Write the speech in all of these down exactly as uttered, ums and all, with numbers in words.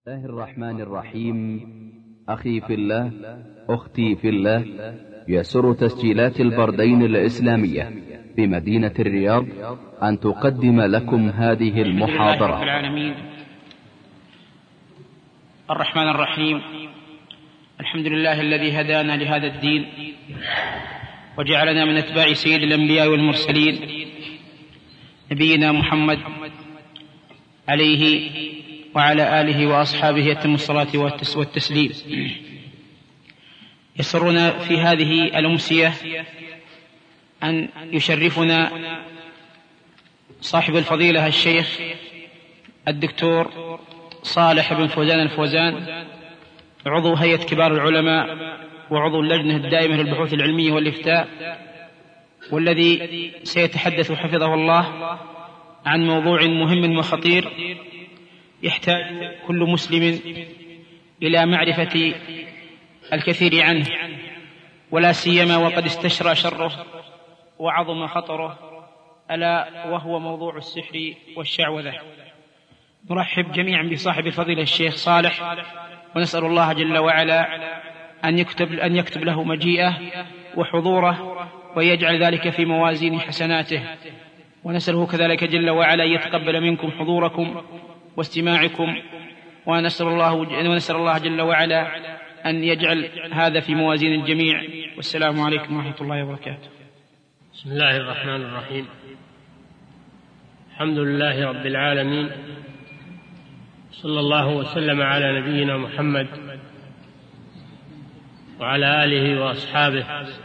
الله الرحمن الرحيم. أخي في الله، أختي في الله، يسر تسجيلات البردين الإسلامية بمدينة الرياض أن تقدم لكم هذه المحاضرة. رب العالمين الرحمن الرحيم. الحمد لله الذي هدانا لهذا الدين وجعلنا من أتباع سيد الأنبياء والمرسلين نبينا محمد عليه وعلى آله وأصحابه يتم الصلاة والتسليم. يسرنا في هذه الأمسية أن يشرفنا صاحب الفضيلة الشيخ الدكتور صالح بن فوزان الفوزان، عضو هيئة كبار العلماء وعضو اللجنة الدائمة للبحوث العلمية والإفتاء، والذي سيتحدث حفظه الله عن موضوع مهم وخطير يحتاج كل مسلم إلى معرفة الكثير عنه، ولا سيما وقد استشرى شره وعظم خطره، ألا وهو موضوع السحر والشعوذة. نرحب جميعا بصاحب الفضيلة الشيخ صالح، ونسأل الله جل وعلا أن يكتب, أن يكتب له مجيئه وحضوره ويجعل ذلك في موازين حسناته، ونسأله كذلك جل وعلا يتقبل منكم حضوركم واستماعكم، ونسأل الله, ونسأل الله جل وعلا أن يجعل هذا في موازين الجميع. والسلام عليكم ورحمة الله وبركاته. بسم الله الرحمن الرحيم. الحمد لله رب العالمين، صلى الله وسلم على نبينا محمد وعلى آله وأصحابه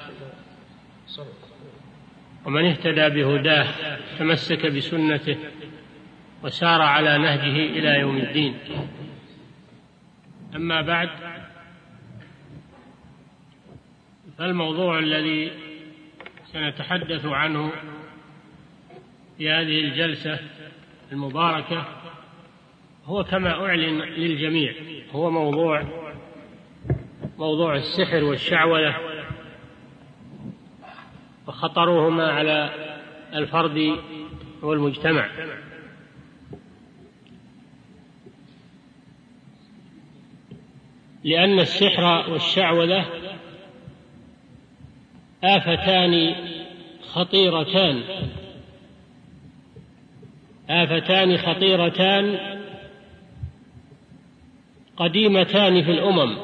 ومن اهتدى بهداه تمسك بسنته وسار على نهجه إلى يوم الدين. أما بعد، فالموضوع الذي سنتحدث عنه في هذه الجلسة المباركة هو كما أعلن للجميع، هو موضوع موضوع السحر والشعوذة وخطرهما على الفرد والمجتمع. لأن السحر والشعوذة آفتان خطيرتان آفتان خطيرتان قديمتان في الأمم،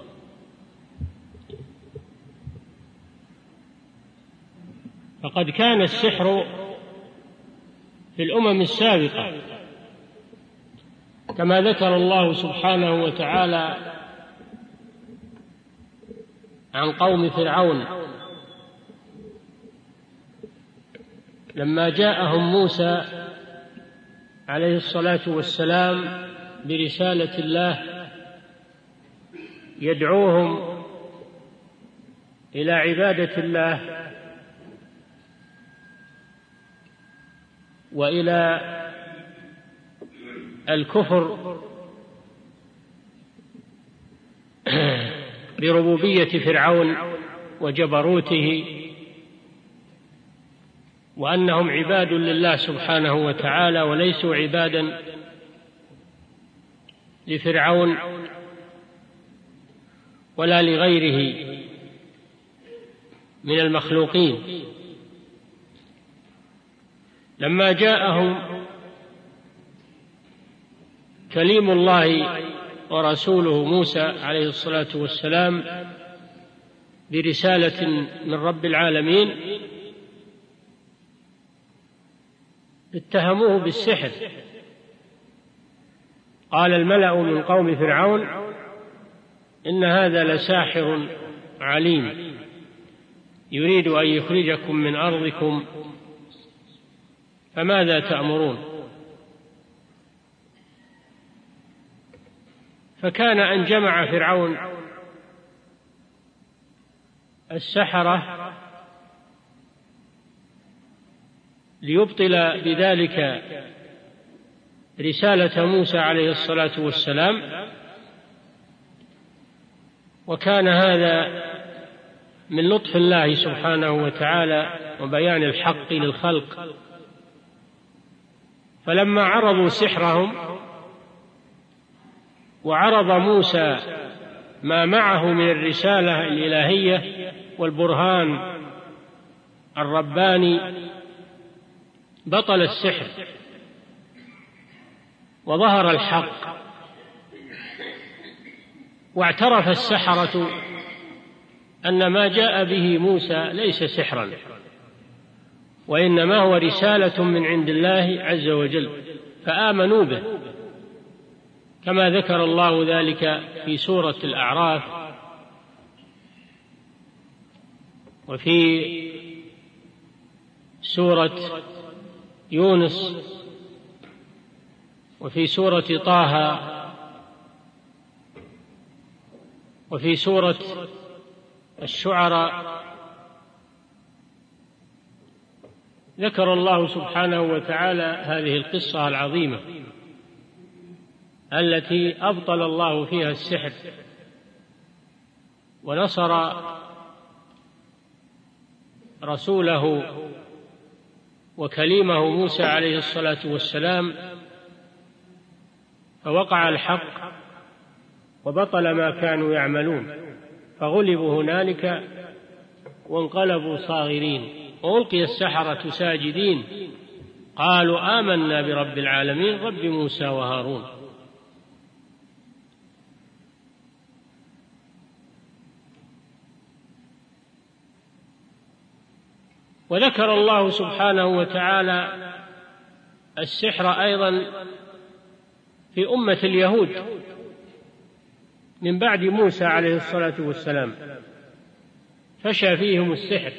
فقد كان السحر في الأمم السابقة كما ذكر الله سبحانه وتعالى عن قوم فرعون لما جاءهم موسى عليه الصلاة والسلام برسالة الله يدعوهم إلى عبادة الله وإلى الكفر بربوبية فرعون وجبروته، وأنهم عباد لله سبحانه وتعالى وليسوا عبادا لفرعون ولا لغيره من المخلوقين. لما جاءهم كليم الله ورسوله موسى عليه الصلاة والسلام برسالة من رب العالمين اتهموه بالسحر. قال الملأ من قوم فرعون إن هذا لساحر عليم يريد أن يخرجكم من أرضكم فماذا تأمرون؟ فكان أن جمع فرعون السحرة ليبطل بذلك رسالة موسى عليه الصلاة والسلام، وكان هذا من لطف الله سبحانه وتعالى وبيان الحق للخلق. فلما عرضوا سحرهم وعرض موسى ما معه من الرسالة الإلهية والبرهان الرباني بطل السحر وظهر الحق، واعترف السحرة أن ما جاء به موسى ليس سحرا، وإنما هو رسالة من عند الله عز وجل، فآمنوا به، كما ذكر الله ذلك في سورة الأعراف وفي سورة يونس وفي سورة طه وفي سورة الشعراء. ذكر الله سبحانه وتعالى هذه القصة العظيمة التي أبطل الله فيها السحر ونصر رسوله وكليمه موسى عليه الصلاة والسلام، فوقع الحق وبطل ما كانوا يعملون، فغلبوا هنالك وانقلبوا صاغرين، وألقي السحرة ساجدين قالوا آمنا برب العالمين رب موسى وهارون. وذكر الله سبحانه وتعالى السحر أيضا في أمة اليهود من بعد موسى عليه الصلاة والسلام، فشى فيهم السحر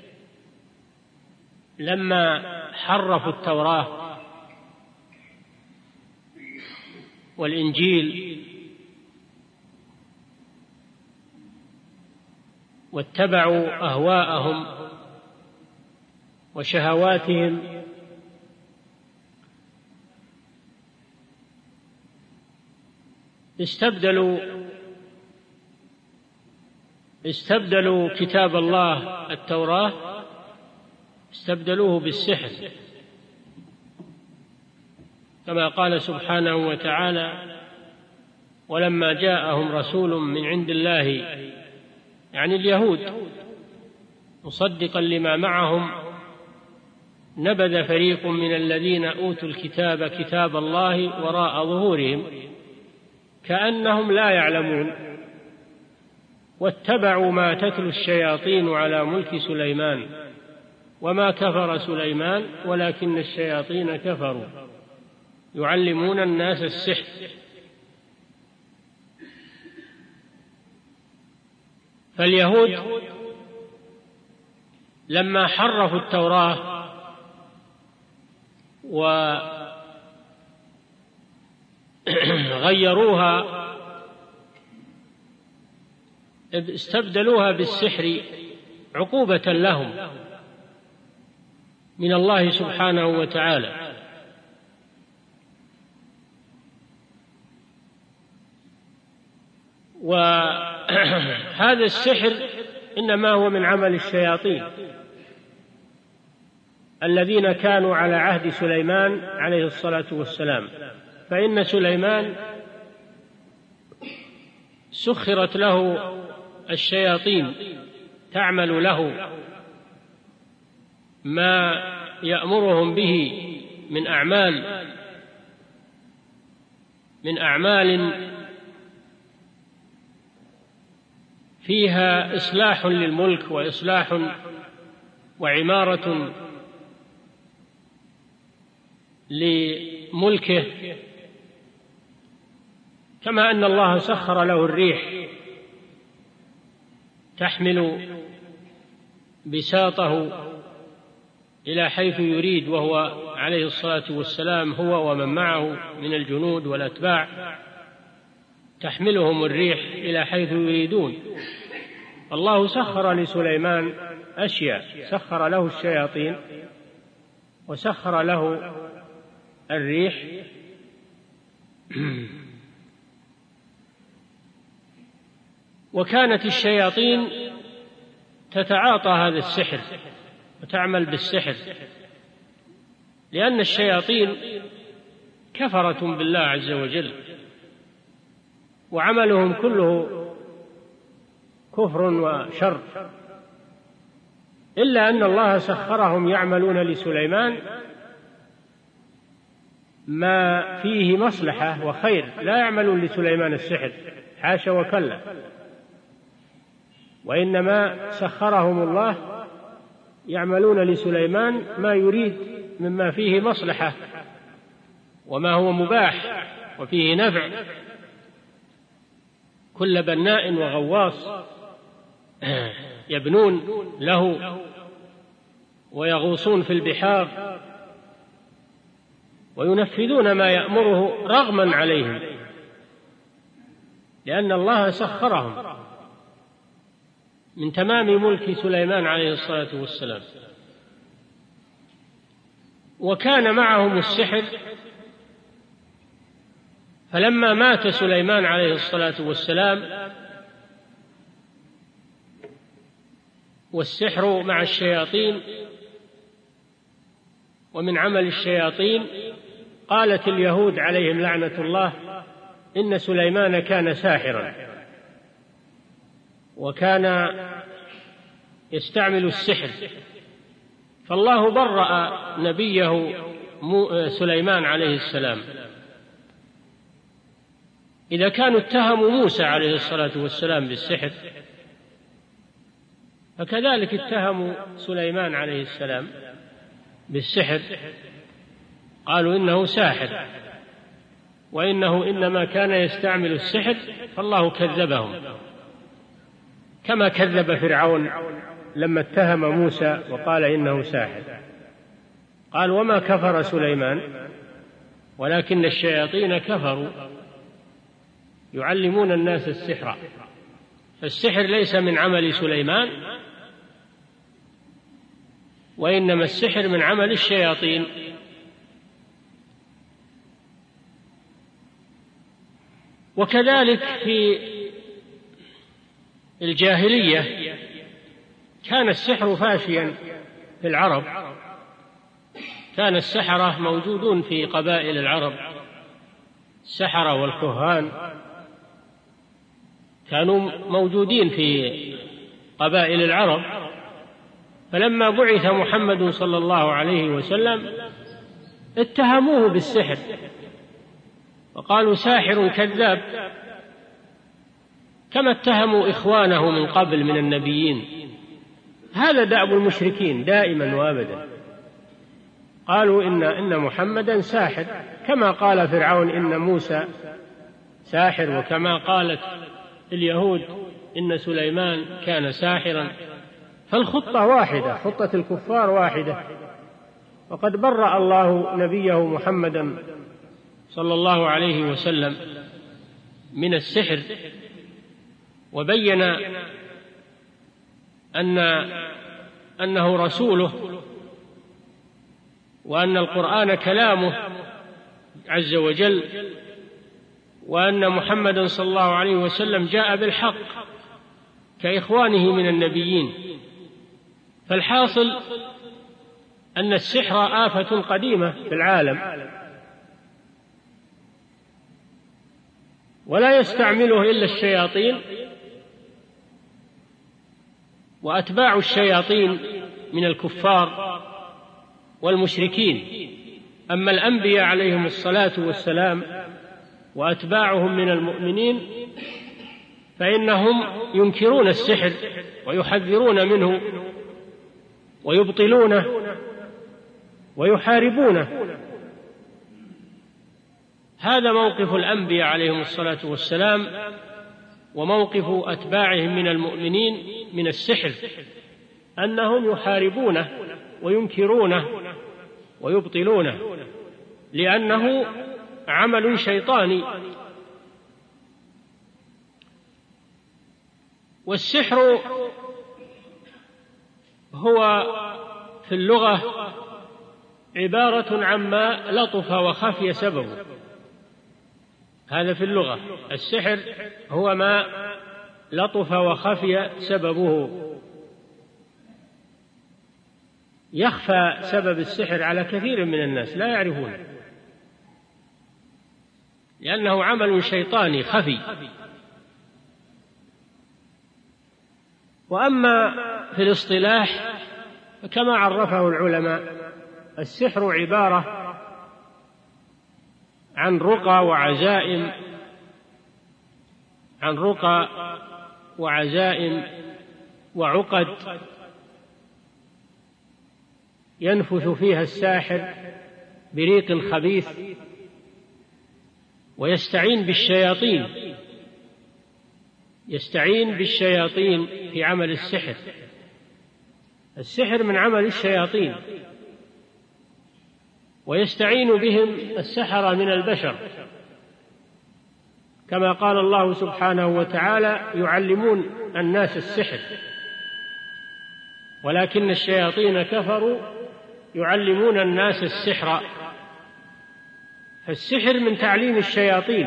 لما حرفوا التوراة والإنجيل واتبعوا أهواءهم وشهواتهم، استبدلوا استبدلوا كتاب الله التوراة استبدلوه بالسحر، كما قال سبحانه وتعالى ولما جاءهم رسول من عند الله يعني اليهود مصدقا لما معهم نبذ فريق من الذين أوتوا الكتاب كتاب الله وراء ظهورهم كأنهم لا يعلمون واتبعوا ما تتلو الشياطين على ملك سليمان وما كفر سليمان ولكن الشياطين كفروا يعلمون الناس السحر. فاليهود لما حرفوا التوراة وغيروها استبدلوها بالسحر عقوبة لهم من الله سبحانه وتعالى، وهذا السحر إنما هو من عمل الشياطين الذين كانوا على عهد سليمان عليه الصلاة والسلام، فإن سليمان سخرت له الشياطين تعمل له ما يأمرهم به من أعمال من أعمال فيها إصلاح للملك وإصلاح وعمارة لملكه، كما أن الله سخر له الريح تحمل بساطه إلى حيث يريد، وهو عليه الصلاة والسلام هو ومن معه من الجنود والأتباع تحملهم الريح إلى حيث يريدون. الله سخر لسليمان أشياء، سخر له الشياطين وسخر له الريح وكانت الشياطين تتعاطى هذا السحر وتعمل بالسحر، لأن الشياطين كفرة بالله عز وجل وعملهم كله كفر وشر، إلا أن الله سخرهم يعملون لسليمان ما فيه مصلحة وخير، لا يعملون لسليمان السحر، حاشا وكلا، وإنما سخرهم الله يعملون لسليمان ما يريد مما فيه مصلحة وما هو مباح وفيه نفع. كل بناء وغواص يبنون له ويغوصون في البحار وينفذون ما يأمره رغما عليهم، لأن الله سخرهم من تمام ملك سليمان عليه الصلاة والسلام. وكان معهم السحر، فلما مات سليمان عليه الصلاة والسلام والسحر مع الشياطين ومن عمل الشياطين، قالت اليهود عليهم لعنة الله إن سليمان كان ساحرا وكان يستعمل السحر، فالله برأ نبيه سليمان عليه السلام. إذا كانوا اتهموا موسى عليه الصلاة والسلام بالسحر، فكذلك اتهموا سليمان عليه السلام بالسحر، قالوا إنه ساحر وإنه إنما كان يستعمل السحر، فالله كذبهم كما كذب فرعون لما اتهم موسى وقال إنه ساحر. قال وما كفر سليمان ولكن الشياطين كفروا يعلمون الناس السحر. فالسحر ليس من عمل سليمان، وإنما السحر من عمل الشياطين. وكذلك في الجاهلية كان السحر فاشيا في العرب، كان السحرة موجودون في قبائل العرب، السحرة والكهان كانوا موجودين في قبائل العرب. فلما بعث محمد صلى الله عليه وسلم اتهموه بالسحر وقالوا ساحر كذاب، كما اتهموا إخوانه من قبل من النبيين. هذا دأب المشركين دائما وابدا، قالوا إن, إن محمدا ساحر، كما قال فرعون إن موسى ساحر، وكما قالت اليهود إن سليمان كان ساحرا. فالخطة واحدة، خطة الكفار واحدة. وقد برأ الله نبيه محمدا صلى الله عليه وسلم من السحر، وبين أن أنه رسوله، وأن القرآن كلامه عز وجل، وأن محمدا صلى الله عليه وسلم جاء بالحق كإخوانه من النبيين. فالحاصل أن السحر آفة قديمة في العالم، ولا يستعمله إلا الشياطين وأتباع الشياطين من الكفار والمشركين. أما الأنبياء عليهم الصلاة والسلام وأتباعهم من المؤمنين فإنهم ينكرون السحر ويحذرون منه ويبطلونه ويحاربونه. هذا موقف الأنبياء عليهم الصلاة والسلام، وموقف أتباعهم من المؤمنين من السحر، أنهم يحاربونه وينكرونه ويبطلونه، لأنه عمل شيطاني. والسحر هو في اللغة عبارة عما لطف وخفي سببه. هذا في اللغة، السحر هو ما لطف وخفي سببه. يخفى سبب السحر على كثير من الناس لا يعرفون، لأنه عمل شيطاني خفي وأما في الاصطلاح فكما عرفه العلماء: السحر عبارة عن رقى وعزائم عن رقى وعزائم وعقد ينفث فيها الساحر بريق خبيث ويستعين بالشياطين يستعين بالشياطين في عمل السحر. السحر من عمل الشياطين، ويستعين بهم السحرة من البشر، كما قال الله سبحانه وتعالى: يعلمون الناس السحر ولكن الشياطين كفروا يعلمون الناس السحر. فالسحر من تعليم الشياطين،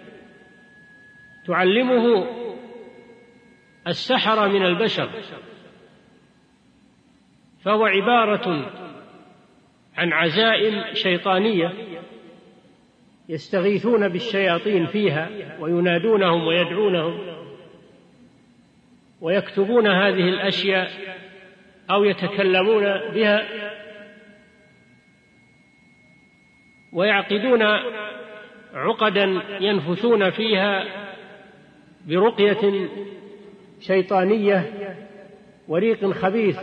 تعلمه السحرة من البشر، فهو عبارة عن عزائم شيطانية يستغيثون بالشياطين فيها وينادونهم ويدعونهم ويكتبون هذه الأشياء أو يتكلمون بها ويعقدون عقدا ينفثون فيها برقية شيطانية وريق خبيث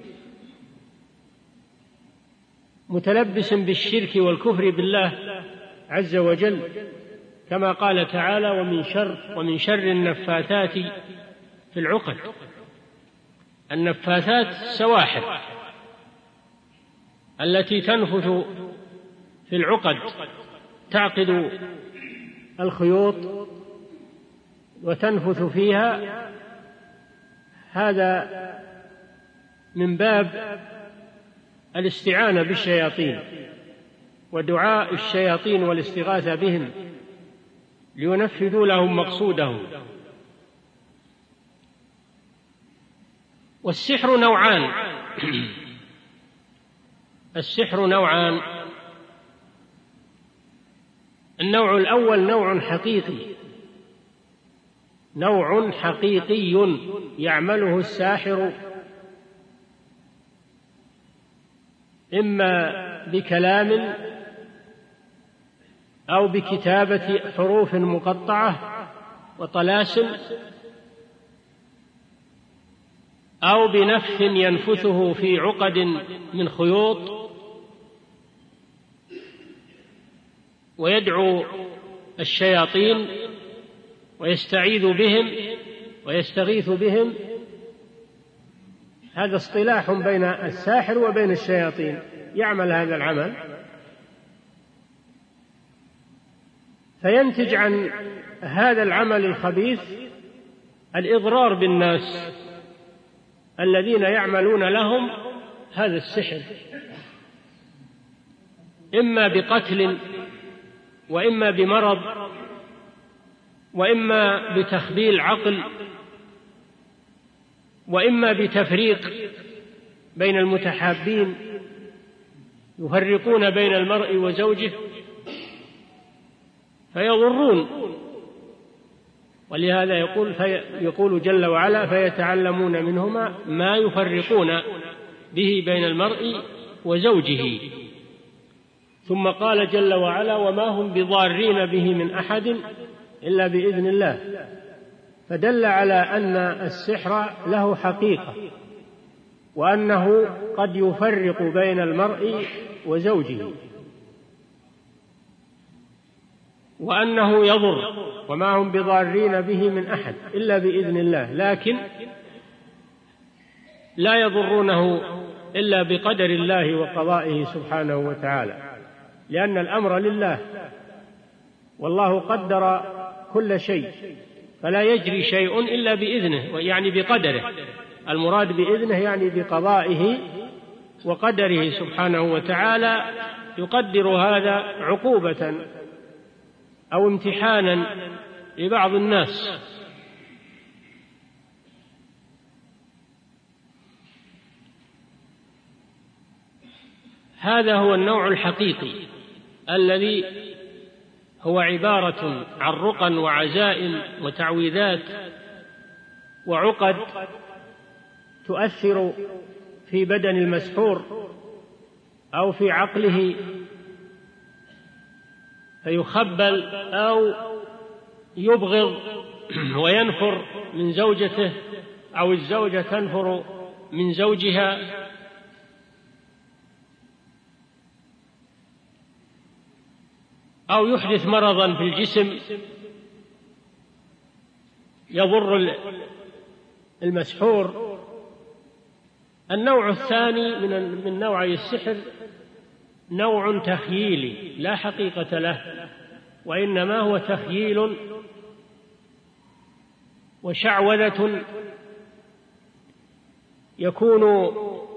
متلبس بالشرك والكفر بالله عز وجل، كما قال تعالى: ومن شر ومن شر النفاثات في العقد. النفاثات سواحر التي تنفث في العقد، تعقد الخيوط وتنفث فيها. هذا من باب الاستعانة بالشياطين ودعاء الشياطين والاستغاثة بهم لينفذوا لهم مقصودهم. والسحر نوعان السحر نوعان النوع الأول نوع حقيقي نوع حقيقي يعمله الساحر إما بكلام أو بكتابة حروف مقطعة وطلاسم، أو بنفث ينفثه في عقد من خيوط ويدعو الشياطين ويستعيذ بهم ويستغيث بهم. هذا اصطلاح بين الساحر وبين الشياطين، يعمل هذا العمل فينتج عن هذا العمل الخبيث الإضرار بالناس الذين يعملون لهم هذا السحر، إما بقتل وإما بمرض وإما بتخبيل عقل وإما بتفريق بين المتحابين، يفرقون بين المرء وزوجه فيضرون. ولهذا يقول, في يقول جل وعلا: فيتعلمون منهما ما يفرقون به بين المرء وزوجه. ثم قال جل وعلا: وما هم بضارين به من أحد إلا بإذن الله. فدل على أن السحر له حقيقة، وأنه قد يفرق بين المرء وزوجه، وأنه يضر. وما هم بضارين به من أحد إلا بإذن الله، لكن لا يضرونه إلا بقدر الله وقضائه سبحانه وتعالى، لأن الأمر لله، والله قدر كل شيء، فلا يجري شيء إلا بإذنه، يعني بقدره. المراد بإذنه يعني بقضائه وقدره سبحانه وتعالى، يقدر هذا عقوبة أو امتحانا لبعض الناس. هذا هو النوع الحقيقي الذي هو عبارة عن رقى وعزائم وتعويذات وعقد تؤثر في بدن المسحور أو في عقله فيخبل أو يبغض وينفر من زوجته أو الزوجة تنفر من زوجها، أو يحدث مرضا في الجسم يضر المسحور. النوع الثاني من من نوعي السحر نوع تخييلي لا حقيقة له، وإنما هو تخييل وشعوذة يكون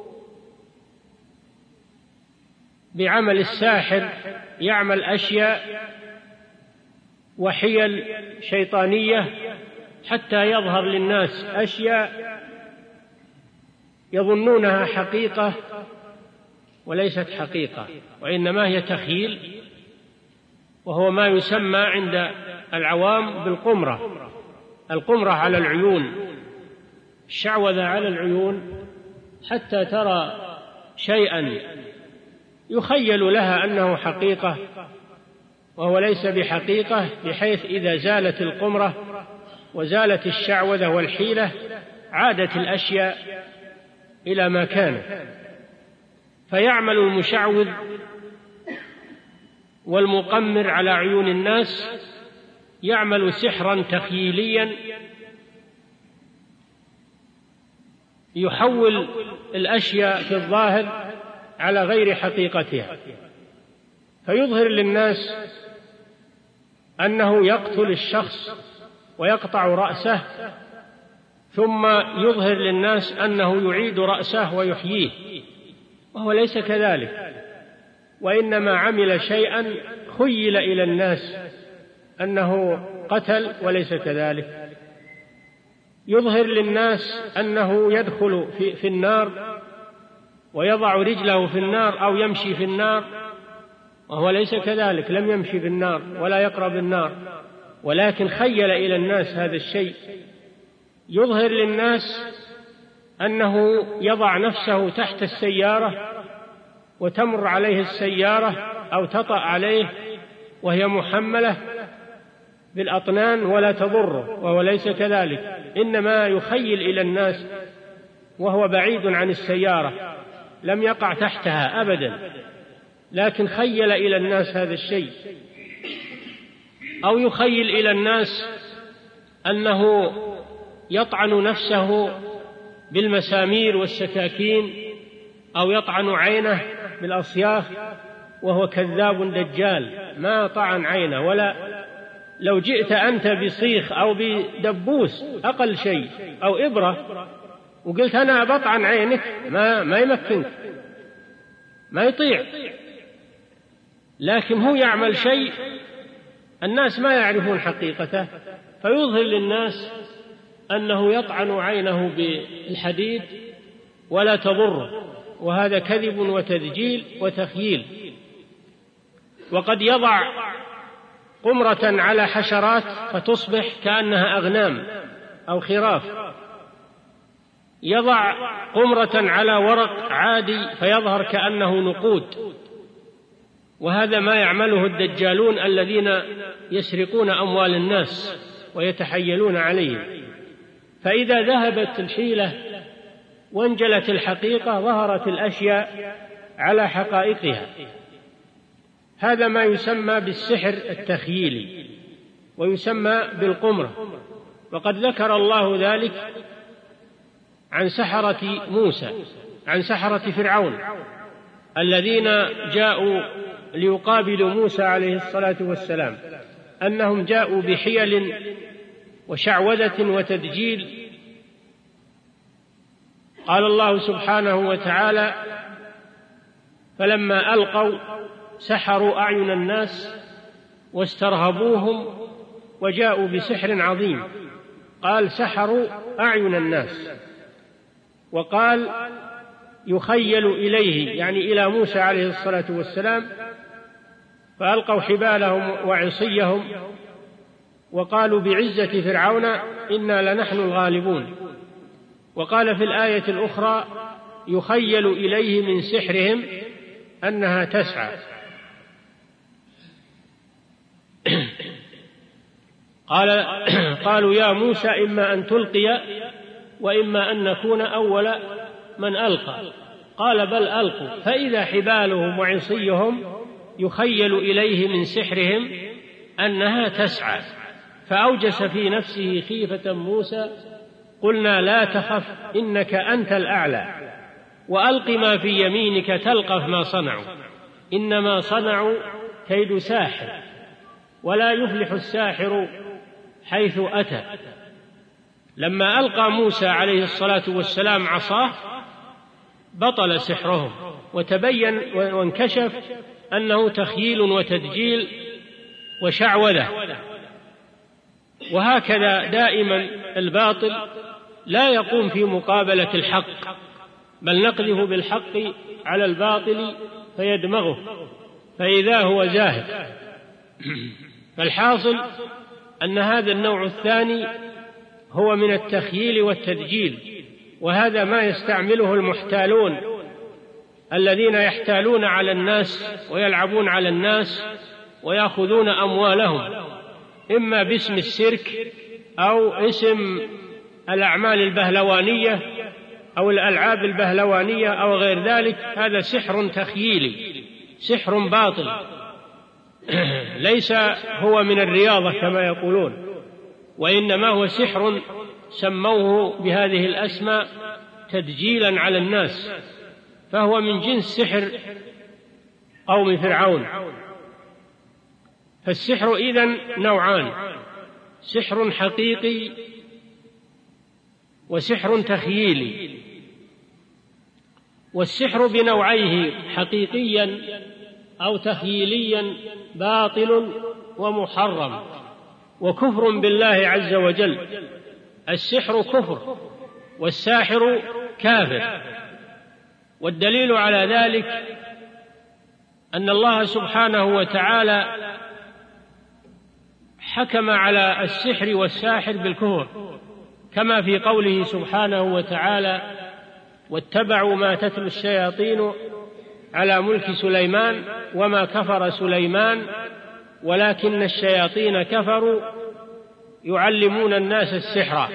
بعمل الساحر، يعمل أشياء وحيل شيطانية حتى يظهر للناس أشياء يظنونها حقيقة وليست حقيقة، وإنما هي تخيل، وهو ما يسمى عند العوام بالقمرة. القمرة على العيون، الشعوذة على العيون، حتى ترى شيئا يخيل لها أنه حقيقة وهو ليس بحقيقة، بحيث إذا زالت القمرة وزالت الشعوذة والحيلة عادت الأشياء إلى ما كانت. فيعمل المشعوذ والمقمر على عيون الناس، يعمل سحرا تخييليا يحول الأشياء في الظاهر على غير حقيقتها، فيظهر للناس أنه يقتل الشخص ويقطع رأسه، ثم يظهر للناس أنه يعيد رأسه ويحييه، وهو ليس كذلك، وإنما عمل شيئا خيل إلى الناس أنه قتل وليس كذلك. يظهر للناس أنه يدخل في, في النار ويضع رجله في النار أو يمشي في النار، وهو ليس كذلك، لم يمشي في النار ولا يقرب النار، ولكن خيل إلى الناس هذا الشيء. يظهر للناس أنه يضع نفسه تحت السيارة وتمر عليه السيارة أو تطأ عليه وهي محملة بالأطنان ولا تضره، وهو ليس كذلك، إنما يخيل إلى الناس وهو بعيد عن السيارة، لم يقع تحتها أبدا، لكن خيل إلى الناس هذا الشيء. أو يخيل إلى الناس أنه يطعن نفسه بالمسامير والسكاكين، أو يطعن عينه بالأصياخ، وهو كذاب دجال، ما طعن عينه. ولا لو جئت أنت بصيخ أو بدبوس أقل شيء أو إبرة وقلت أنا بطعن عينك ما, ما يمكنك، ما يطيع. لكن هو يعمل شيء الناس ما يعرفون حقيقته، فيظهر للناس أنه يطعن عينه بالحديد ولا تضره، وهذا كذب وتدجيل وتخييل. وقد يضع قمرة على حشرات فتصبح كأنها أغنام أو خراف، يضع قمرة على ورق عادي فيظهر كأنه نقود، وهذا ما يعمله الدجالون الذين يسرقون أموال الناس ويتحيلون عليهم. فإذا ذهبت الحيلة وانجلت الحقيقة ظهرت الأشياء على حقائقها. هذا ما يسمى بالسحر التخييلي ويسمى بالقمرة. وقد ذكر الله ذلك عن سحرة موسى، عن سحرة فرعون الذين جاءوا ليقابلوا موسى عليه الصلاة والسلام، أنهم جاءوا بحيل وشعوذة وتدجيل. قال الله سبحانه وتعالى: فلما ألقوا سحروا أعين الناس واسترهبوهم وجاءوا بسحر عظيم. قال سحروا أعين الناس، وقال يخيل إليه، يعني إلى موسى عليه الصلاة والسلام، فألقوا حبالهم وعصيهم وقالوا بعزة فرعون إنا لنحن الغالبون. وقال في الآية الأخرى يخيل إليه من سحرهم أنها تسعى. قال قالوا يا موسى إما أن تلقي وإما أن نكون أول من ألقى، قال بل ألقوا فإذا حبالهم وعصيهم يخيل إليه من سحرهم أنها تسعى، فأوجس في نفسه خيفة موسى قلنا لا تخف إنك أنت الأعلى وألق ما في يمينك تلقف ما صنعوا إنما صنعوا كيد ساحر ولا يفلح الساحر حيث أتى. لما ألقى موسى عليه الصلاة والسلام عصاه بطل سحرهم وتبين وانكشف أنه تخييل وتدجيل وشعوذة. وهكذا دائما الباطل لا يقوم في مقابلة الحق، بل نقذف بالحق على الباطل فيدمغه فإذا هو زاهق. فالحاصل أن هذا النوع الثاني هو من التخييل والتدجيل، وهذا ما يستعمله المحتالون الذين يحتالون على الناس ويلعبون على الناس ويأخذون أموالهم إما باسم السيرك أو اسم الأعمال البهلوانية أو الألعاب البهلوانية أو غير ذلك. هذا سحر تخييلي، سحر باطل، ليس هو من الرياضة كما يقولون، وإنما هو سحر سموه بهذه الأسماء تدجيلا على الناس، فهو من جنس سحر قوم فرعون. فالسحر إذن نوعان: سحر حقيقي وسحر تخييلي. والسحر بنوعيه حقيقيا أو تخييليا باطل ومحرم وكفر بالله عز وجل. السحر كفر والساحر كافر، والدليل على ذلك أن الله سبحانه وتعالى حكم على السحر والساحر بالكفر، كما في قوله سبحانه وتعالى: واتبعوا ما تتلو الشياطين على ملك سليمان وما كفر سليمان ولكن الشياطين كفروا يعلمون الناس السحر.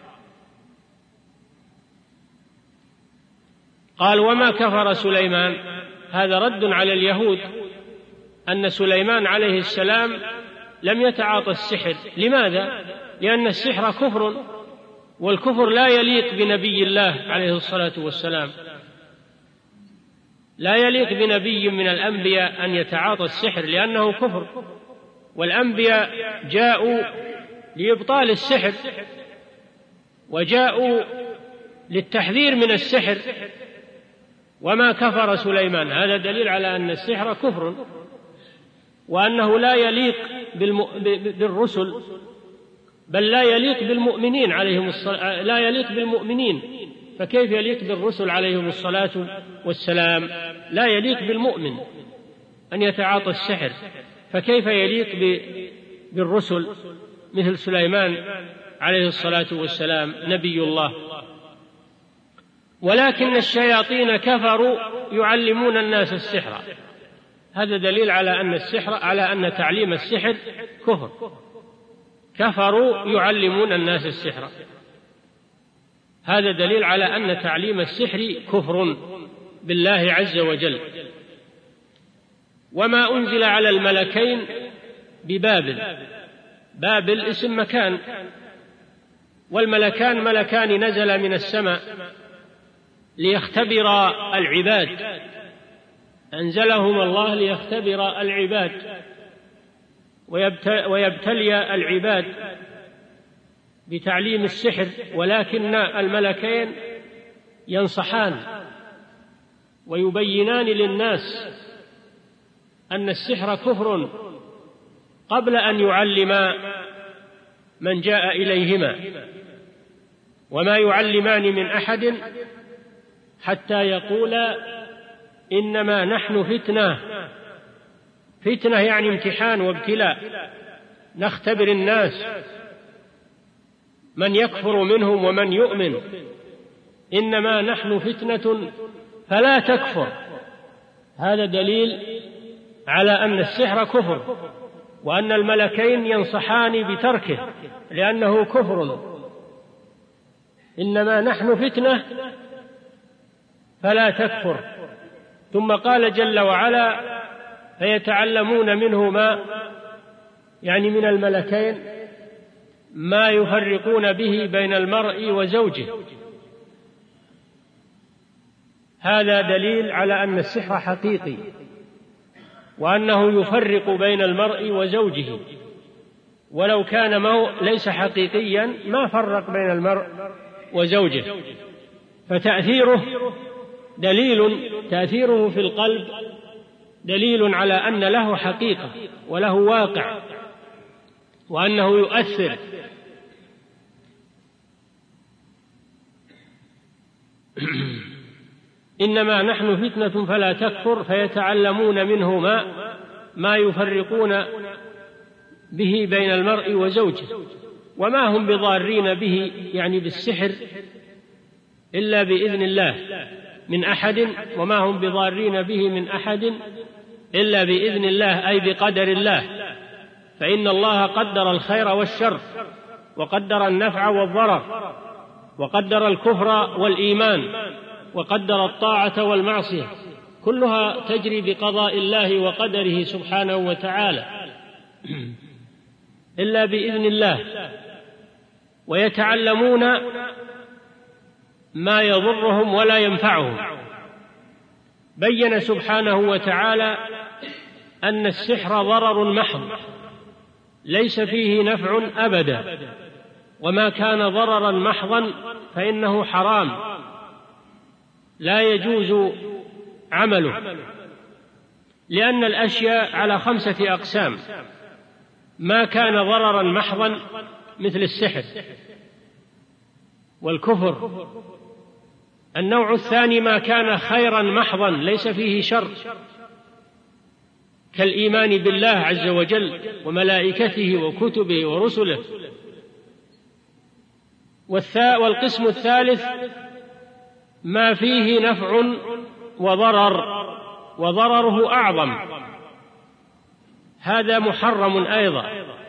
قال وما كفر سليمان، هذا رد على اليهود أن سليمان عليه السلام لم يتعاطى السحر. لماذا؟ لأن السحر كفر، والكفر لا يليق بنبي الله عليه الصلاة والسلام، لا يليق بنبي من الأنبياء أن يتعاطى السحر لأنه كفر، والأنبياء جاءوا لإبطال السحر وجاءوا للتحذير من السحر. وما كفر سليمان، هذا دليل على أن السحر كفر وأنه لا يليق بالرسل، بل لا يليق بالمؤمنين عليهم الصلاة، لا يليق بالمؤمنين، فكيف يليق بالرسل عليهم الصلاة والسلام؟ لا يليق بالمؤمن أن يتعاطى السحر، فكيف يليق بالرسل مثل سليمان عليه الصلاة والسلام نبي الله؟ ولكن الشياطين كفروا يعلمون الناس السحر. هذا دليل على أن السحر على أن تعليم السحر كفر. كفروا يعلمون الناس السحر، هذا دليل على أن تعليم السحر كفر بالله عز وجل. وما أنزل على الملكين ببابل، بابل اسم مكان، والملكان ملكان نزل من السماء ليختبر العباد، أنزلهم الله ليختبر العباد ويبتلي العباد بتعليم السحر. ولكن الملكين ينصحان ويبينان للناس أن السحر كفر قبل أن يعلم من جاء إليهما، وما يعلمان من أحد حتى يقولا إنما نحن فتنة. فتنة يعني امتحان وابتلاء، نختبر الناس من يكفر منهم ومن يؤمن، إنما نحن فتنة فلا تكفر. هذا دليل على أن السحر كفر، وأن الملكين ينصحان بتركه لأنه كفر. إنما نحن فتنة فلا تكفر. ثم قال جل وعلا فيتعلمون منه ما، يعني من الملكين، ما يفرقون به بين المرء وزوجه. هذا دليل على أن السحر حقيقي، وأنه يفرق بين المرء وزوجه، ولو كان مو ليس حقيقيا ما فرق بين المرء وزوجه. فتأثيره دليل تأثيره في القلب دليل على أن له حقيقة وله واقع، وأنه يؤثر. إنما نحن فتنة فلا تكفر فيتعلمون منه ما ما يفرقون به بين المرء وزوجه، وما هم بضارين به، يعني بالسحر، إلا بإذن الله من أحد، وما هم بضارين به من أحد إلا بإذن الله، أي بقدر الله. فإن الله قدر الخير والشر، وقدر النفع والضرر، وقدر الكفر والإيمان، وقدر الطاعة والمعصية، كلها تجري بقضاء الله وقدره سبحانه وتعالى إلا بإذن الله. ويتعلمون ما يضرهم ولا ينفعهم. بين سبحانه وتعالى أن السحر ضرر محض ليس فيه نفع أبدا، وما كان ضررا محضا فإنه حرام لا يجوز عمله، لأن الأشياء على خمسة أقسام: ما كان ضررا محضا مثل السحر والكفر. النوع الثاني ما كان خيرا محضا ليس فيه شر، كالإيمان بالله عز وجل وملائكته وكتبه ورسله. والقسم الثالث ما فيه نفع وضرر وضرره أعظم، هذا محرم أيضا.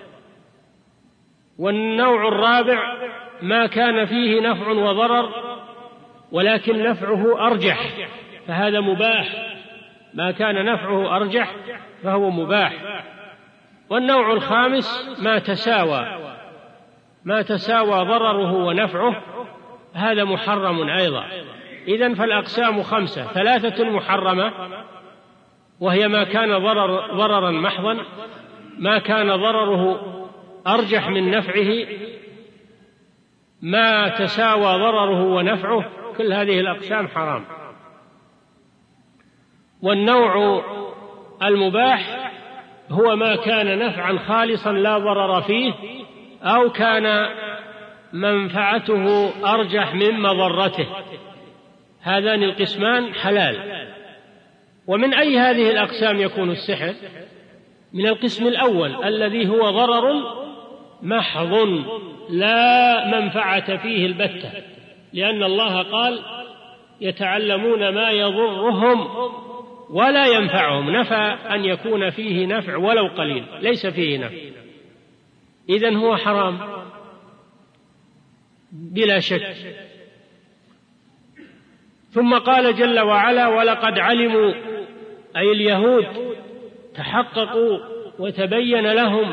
والنوع الرابع ما كان فيه نفع وضرر ولكن نفعه أرجح، فهذا مباح. ما كان نفعه أرجح فهو مباح. والنوع الخامس ما تساوى ما تساوى ضرره ونفعه، هذا محرم أيضا. إذن فالأقسام خمسة: ثلاثة محرمة وهي ما كان ضرر ضررا محضا، ما كان ضرره أرجح من نفعه، ما تساوى ضرره ونفعه، كل هذه الأقسام حرام. والنوع المباح هو ما كان نفعا خالصا لا ضرر فيه، أو كان منفعته أرجح من مضرته. هذان القسمان حلال. ومن أي هذه الأقسام يكون السحر؟ من القسم الأول الذي هو ضرر محض لا منفعة فيه البتة، لأن الله قال يتعلمون ما يضرهم ولا ينفعهم، نفى أن يكون فيه نفع ولو قليل، ليس فيه نفع، إذن هو حرام بلا شك. ثم قال جل وعلا ولقد علموا، أي اليهود تحققوا وتبين لهم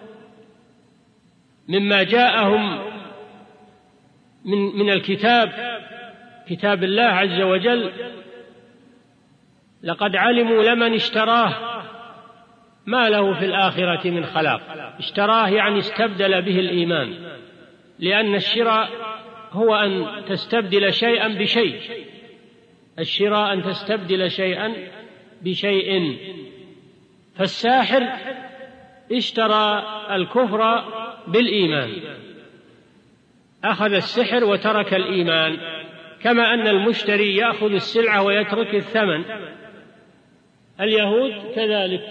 مما جاءهم من, من الكتاب كتاب الله عز وجل، لقد علموا لمن اشتراه ما له في الآخرة من خلاق. اشتراه يعني استبدل به الإيمان، لأن الشراء هو أن تستبدل شيئا بشيء، الشراء أن تستبدل شيئا بشيء. فالساحر اشترى الكفر بالإيمان، أخذ السحر وترك الإيمان، كما أن المشتري يأخذ السلعة ويترك الثمن. اليهود كذلك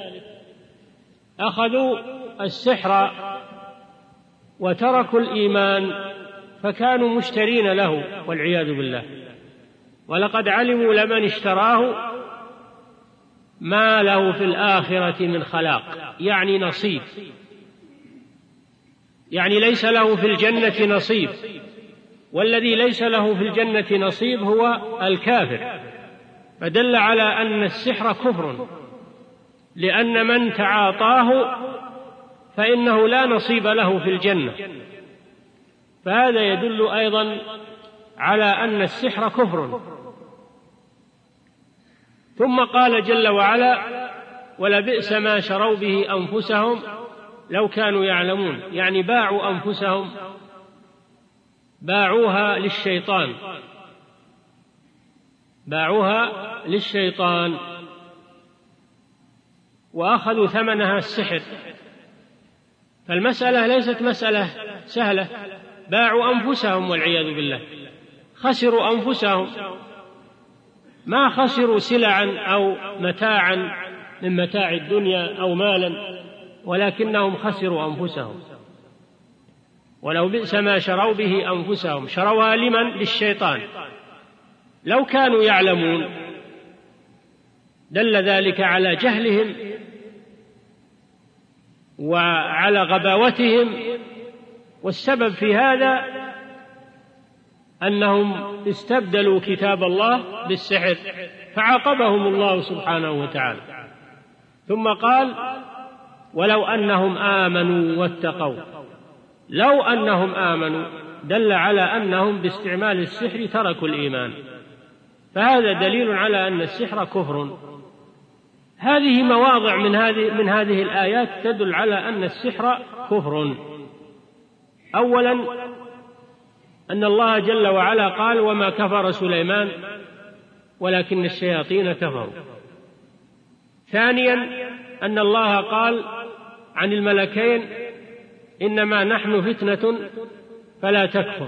أخذوا السحر وتركوا الإيمان، فكانوا مشترين له والعياذ بالله. ولقد علموا لمن اشتراه ما له في الآخرة من خلاق، يعني نصيب، يعني ليس له في الجنة نصيب، والذي ليس له في الجنة نصيب هو الكافر. فدل على أن السحر كفر، لأن من تعاطاه فإنه لا نصيب له في الجنة. فهذا يدل أيضا على أن السحر كفر. ثم قال جل وعلا: ولبئس ما شروا به أنفسهم لو كانوا يعلمون، يعني باعوا أنفسهم، باعوها للشيطان، باعوها للشيطان وأخذوا ثمنها السحر. فالمسألة ليست مسألة سهلة، باعوا أنفسهم والعياذ بالله، خسروا أنفسهم، ما خسروا سلعا أو متاعا من متاع الدنيا أو مالا، ولكنهم خسروا أنفسهم. ولو بئس ما شروا به أنفسهم، شروها لمن؟ للشيطان. لو كانوا يعلمون دل ذلك على جهلهم وعلى غباوتهم، والسبب في هذا أنهم استبدلوا كتاب الله بالسحر فعاقبهم الله سبحانه وتعالى. ثم قال: ولو أنهم آمنوا واتقوا. لو أنهم آمنوا دل على أنهم باستعمال السحر تركوا الإيمان، فهذا دليل على أن السحر كفر. هذه مواضع من هذه من هذه الآيات تدل على أن السحر كفر. أولا أن الله جل وعلا قال: وما كفر سليمان ولكن الشياطين كفروا. ثانيا أن الله قال عن الملكين: إنما نحن فتنة فلا تكفر.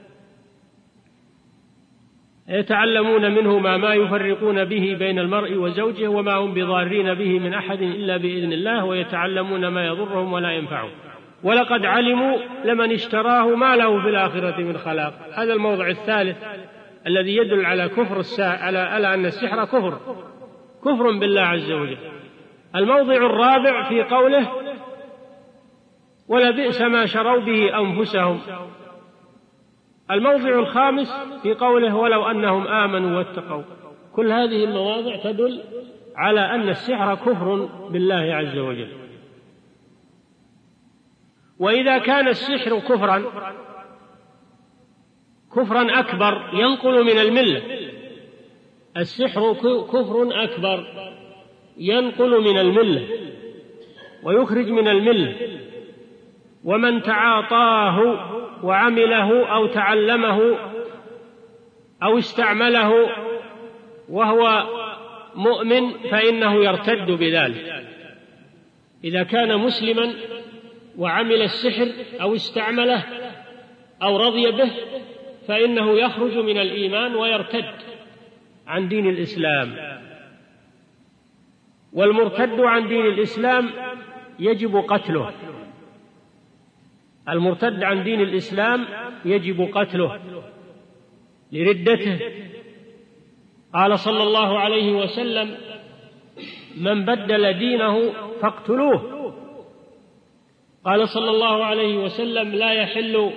يتعلمون منهما ما يفرقون به بين المرء وزوجه وما هم بضارين به من أحد إلا بإذن الله، ويتعلمون ما يضرهم ولا ينفعهم، ولقد علموا لمن اشتراه ما له في الآخرة من خلاق. هذا الموضع الثالث الذي يدل على كفر الساعة، على, على أن السحر كفر كفر بالله عز وجل. الموضع الرابع في قوله: ولبئس ما شروا به أنفسهم. الموضع الخامس في قوله: ولو أنهم آمنوا واتقوا. كل هذه المواضع تدل على أن السحر كفر بالله عز وجل. وإذا كان السحر كفرا كفرا أكبر ينقل من الملة، السحر كفر أكبر ينقل من الملة ويخرج من الملة، ومن تعاطاه وعمله أو تعلمه أو استعمله وهو مؤمن فإنه يرتد بذلك. إذا كان مسلما وعمل السحر أو استعمله أو رضي به فإنه يخرج من الإيمان ويرتد عن دين الإسلام. والمرتد عن دين الإسلام يجب قتله، المرتد عن دين الإسلام يجب قتله لردته. قال صلى الله عليه وسلم: من بدل دينه فاقتلوه. قال صلى الله عليه وسلم: لا يحل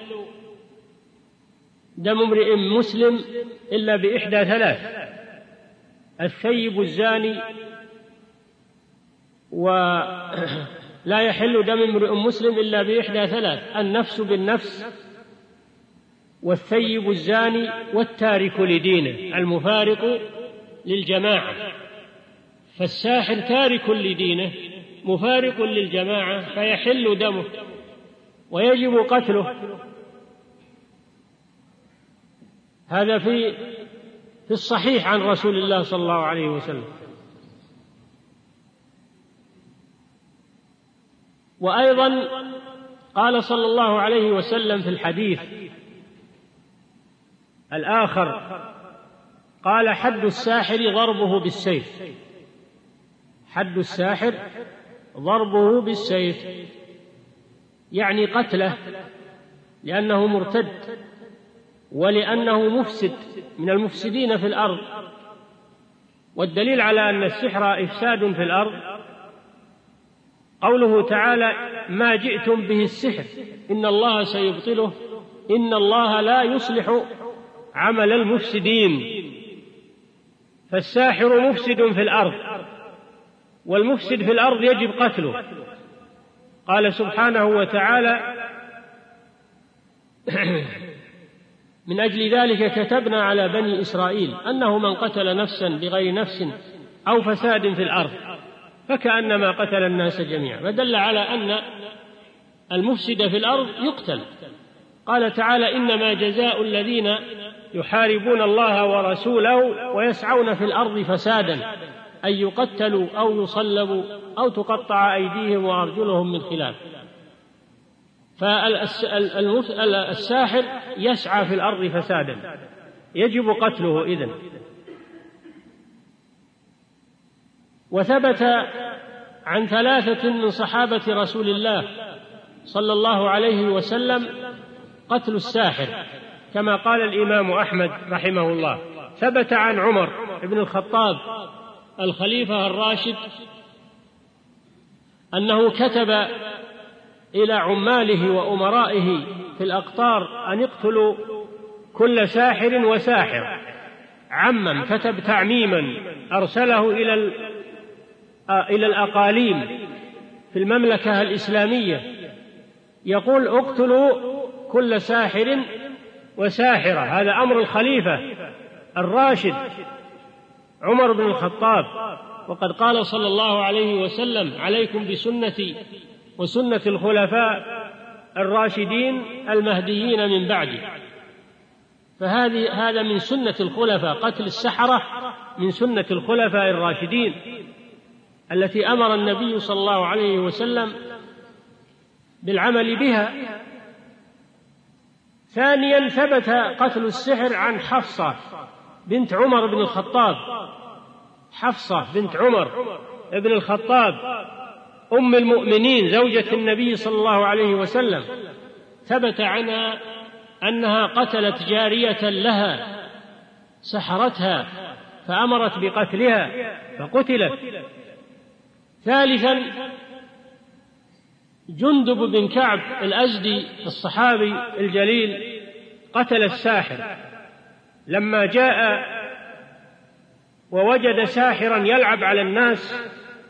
دم امرئ مسلم إلا بإحدى ثلاث: الثيب الزاني، ولا يحل دم امرئ مسلم إلا بإحدى ثلاث: النفس بالنفس، والثيب الزاني، والتارك لدينه المفارق للجماعة. فالساحر تارك لدينه مفارق للجماعة فيحل دمه ويجب قتله. هذا في في الصحيح عن رسول الله صلى الله عليه وسلم. وأيضا قال صلى الله عليه وسلم في الحديث الآخر، قال: حد الساحر ضربه بالسيف. حد الساحر ضربه بالسيف، يعني قتله، لأنه مرتد ولأنه مفسد من المفسدين في الأرض. والدليل على أن السحر إفساد في الأرض قوله تعالى: ما جئتم به السحر إن الله سيبطله إن الله لا يصلح عمل المفسدين. فالساحر مفسد في الأرض، والمفسد في الأرض يجب قتله. قال سبحانه وتعالى: من أجل ذلك كتبنا على بني إسرائيل أنه من قتل نفسا بغير نفس أو فساد في الأرض فكأنما قتل الناس جميعا، فدل على أن المفسد في الأرض يقتل. قال تعالى: إنما جزاء الذين يحاربون الله ورسوله ويسعون في الأرض فسادا أن يقتلوا أو يصلبوا أو تقطع أيديهم وأرجلهم من خلاف. فالساحر يسعى في الأرض فسادا يجب قتله إذن. وثبت عن ثلاثة من صحابة رسول الله صلى الله عليه وسلم قتل الساحر، كما قال الإمام أحمد رحمه الله. ثبت عن عمر بن الخطاب الخليفة الراشد أنه كتب إلى عماله وأمرائه في الأقطار أن يقتلوا كل ساحر وساحر. عمم، كتب تعميما أرسله إلى إلى الأقاليم في المملكة الإسلامية، يقول: اقتلوا كل ساحر وساحرة. هذا أمر الخليفة الراشد عمر بن الخطاب. وقد قال صلى الله عليه وسلم: عليكم بسنتي وسنة الخلفاء الراشدين المهديين من بعدي. فهذه هذا من سنة الخلفاء، قتل السحرة من سنة الخلفاء الراشدين التي أمر النبي صلى الله عليه وسلم بالعمل بها. ثانيا، ثبت قتل السحر عن حفصة بنت عمر بن الخطاب. حفصة بنت عمر بن الخطاب أم المؤمنين زوجة النبي صلى الله عليه وسلم، ثبت عنها أنها قتلت جارية لها سحرتها فأمرت بقتلها فقتلت. ثالثا، جندب بن كعب الأزدي الصحابي الجليل قتل الساحر لما جاء ووجد ساحرا يلعب على الناس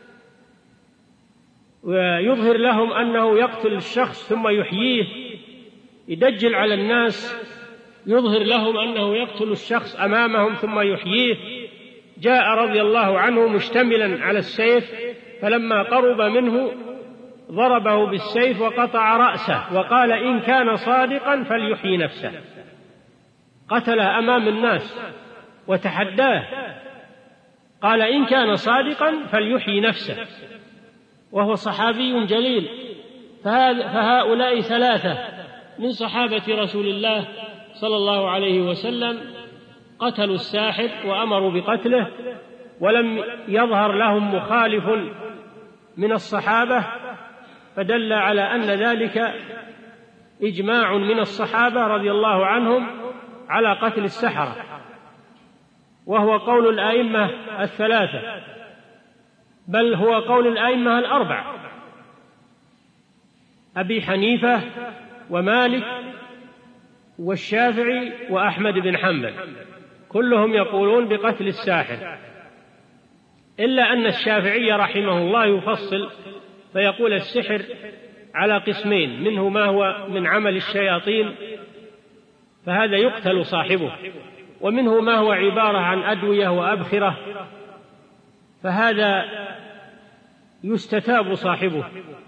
ويظهر لهم أنه يقتل الشخص ثم يحييه، يدجل على الناس يظهر لهم أنه يقتل الشخص أمامهم ثم يحييه. جاء رضي الله عنه مشتملا على السيف، فلما قرب منه ضربه بالسيف وقطع رأسه وقال: إن كان صادقا فليحيي نفسه. قتله أمام الناس وتحداه، قال: إن كان صادقا فليحيي نفسه، وهو صحابي جليل. فهؤلاء ثلاثة من صحابة رسول الله صلى الله عليه وسلم قتلوا الساحر وأمروا بقتله، ولم يظهر لهم مخالف من الصحابة، فدل على أن ذلك إجماع من الصحابة رضي الله عنهم على قتل السحرة، وهو قول الأئمة الثلاثة، بل هو قول الأئمة الأربعة: أبي حنيفة ومالك والشافعي وأحمد بن حنبل، كلهم يقولون بقتل الساحر، إلا أن الشافعي رحمه الله يفصل فيقول: السحر على قسمين، منه ما هو من عمل الشياطين فهذا يقتل صاحبه، ومنه ما هو عبارة عن أدوية وأبخرة فهذا يستتاب صاحبه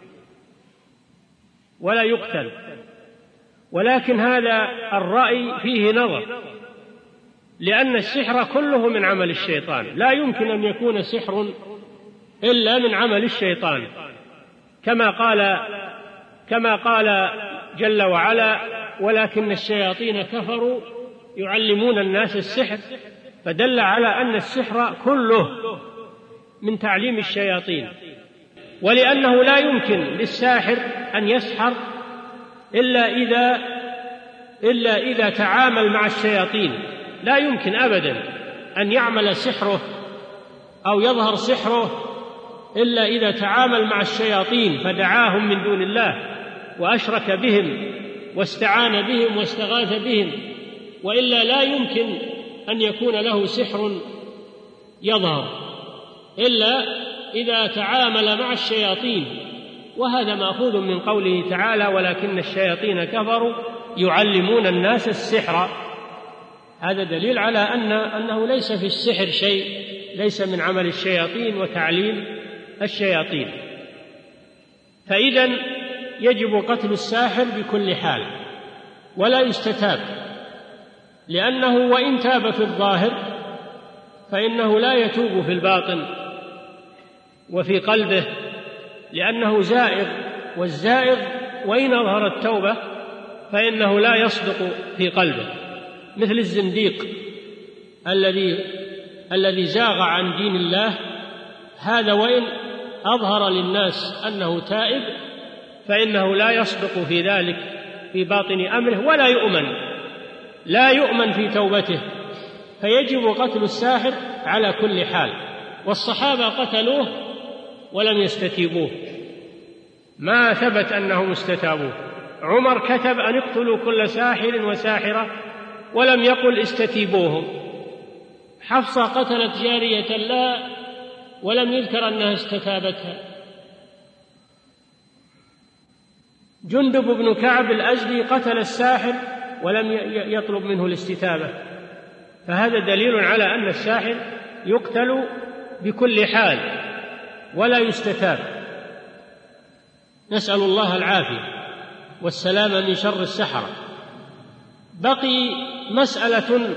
ولا يقتل. ولكن هذا الرأي فيه نظر، لأن السحر كله من عمل الشيطان، لا يمكن أن يكون سحر إلا من عمل الشيطان، كما قال كما قال جل وعلا: ولكن الشياطين كفروا يعلمون الناس السحر، فدل على أن السحر كله من تعليم الشياطين. ولأنه لا يمكن للساحر أن يسحر إلا إذا إلا إذا تعامل مع الشياطين. لا يمكن أبدا أن يعمل سحره أو يظهر سحره إلا إذا تعامل مع الشياطين فدعاهم من دون الله وأشرك بهم واستعان بهم واستغاث بهم، وإلا لا يمكن أن يكون له سحر يظهر إلا إذا تعامل مع الشياطين. وهذا مأخوذ من قوله تعالى: ولكن الشياطين كفروا يعلمون الناس السحر. هذا دليل على أن أنه ليس في السحر شيء، ليس من عمل الشياطين وتعليم الشياطين. فإذا يجب قتل الساحر بكل حال ولا يستتاب، لأنه وإن تاب في الظاهر فإنه لا يتوب في الباطن وفي قلبه، لأنه زائغ، والزائغ وإن أظهر التوبة فإنه لا يصدق في قلبه، مثل الزنديق الذي الذي زاغ عن دين الله، هذا وإن أظهر للناس أنه تائب فإنه لا يصدق في ذلك في باطن أمره، ولا يؤمن لا يؤمن في توبته. فيجب قتل الساحر على كل حال. والصحابة قتلوه ولم يستتيبوه، ما ثبت أنهم استتابوه. عمر كتب أن اقتلوا كل ساحر وساحرة ولم يقل استتيبوهم. حفصة قتلت جارية لا ولم يذكر أنها استتابتها. جندب بن كعب الأزدي قتل الساحر ولم يطلب منه الاستتابة. فهذا دليل على أن الساحر يقتل بكل حال ولا يستتاب. نسأل الله العافية والسلامة من شر السحرة. بقي مسألة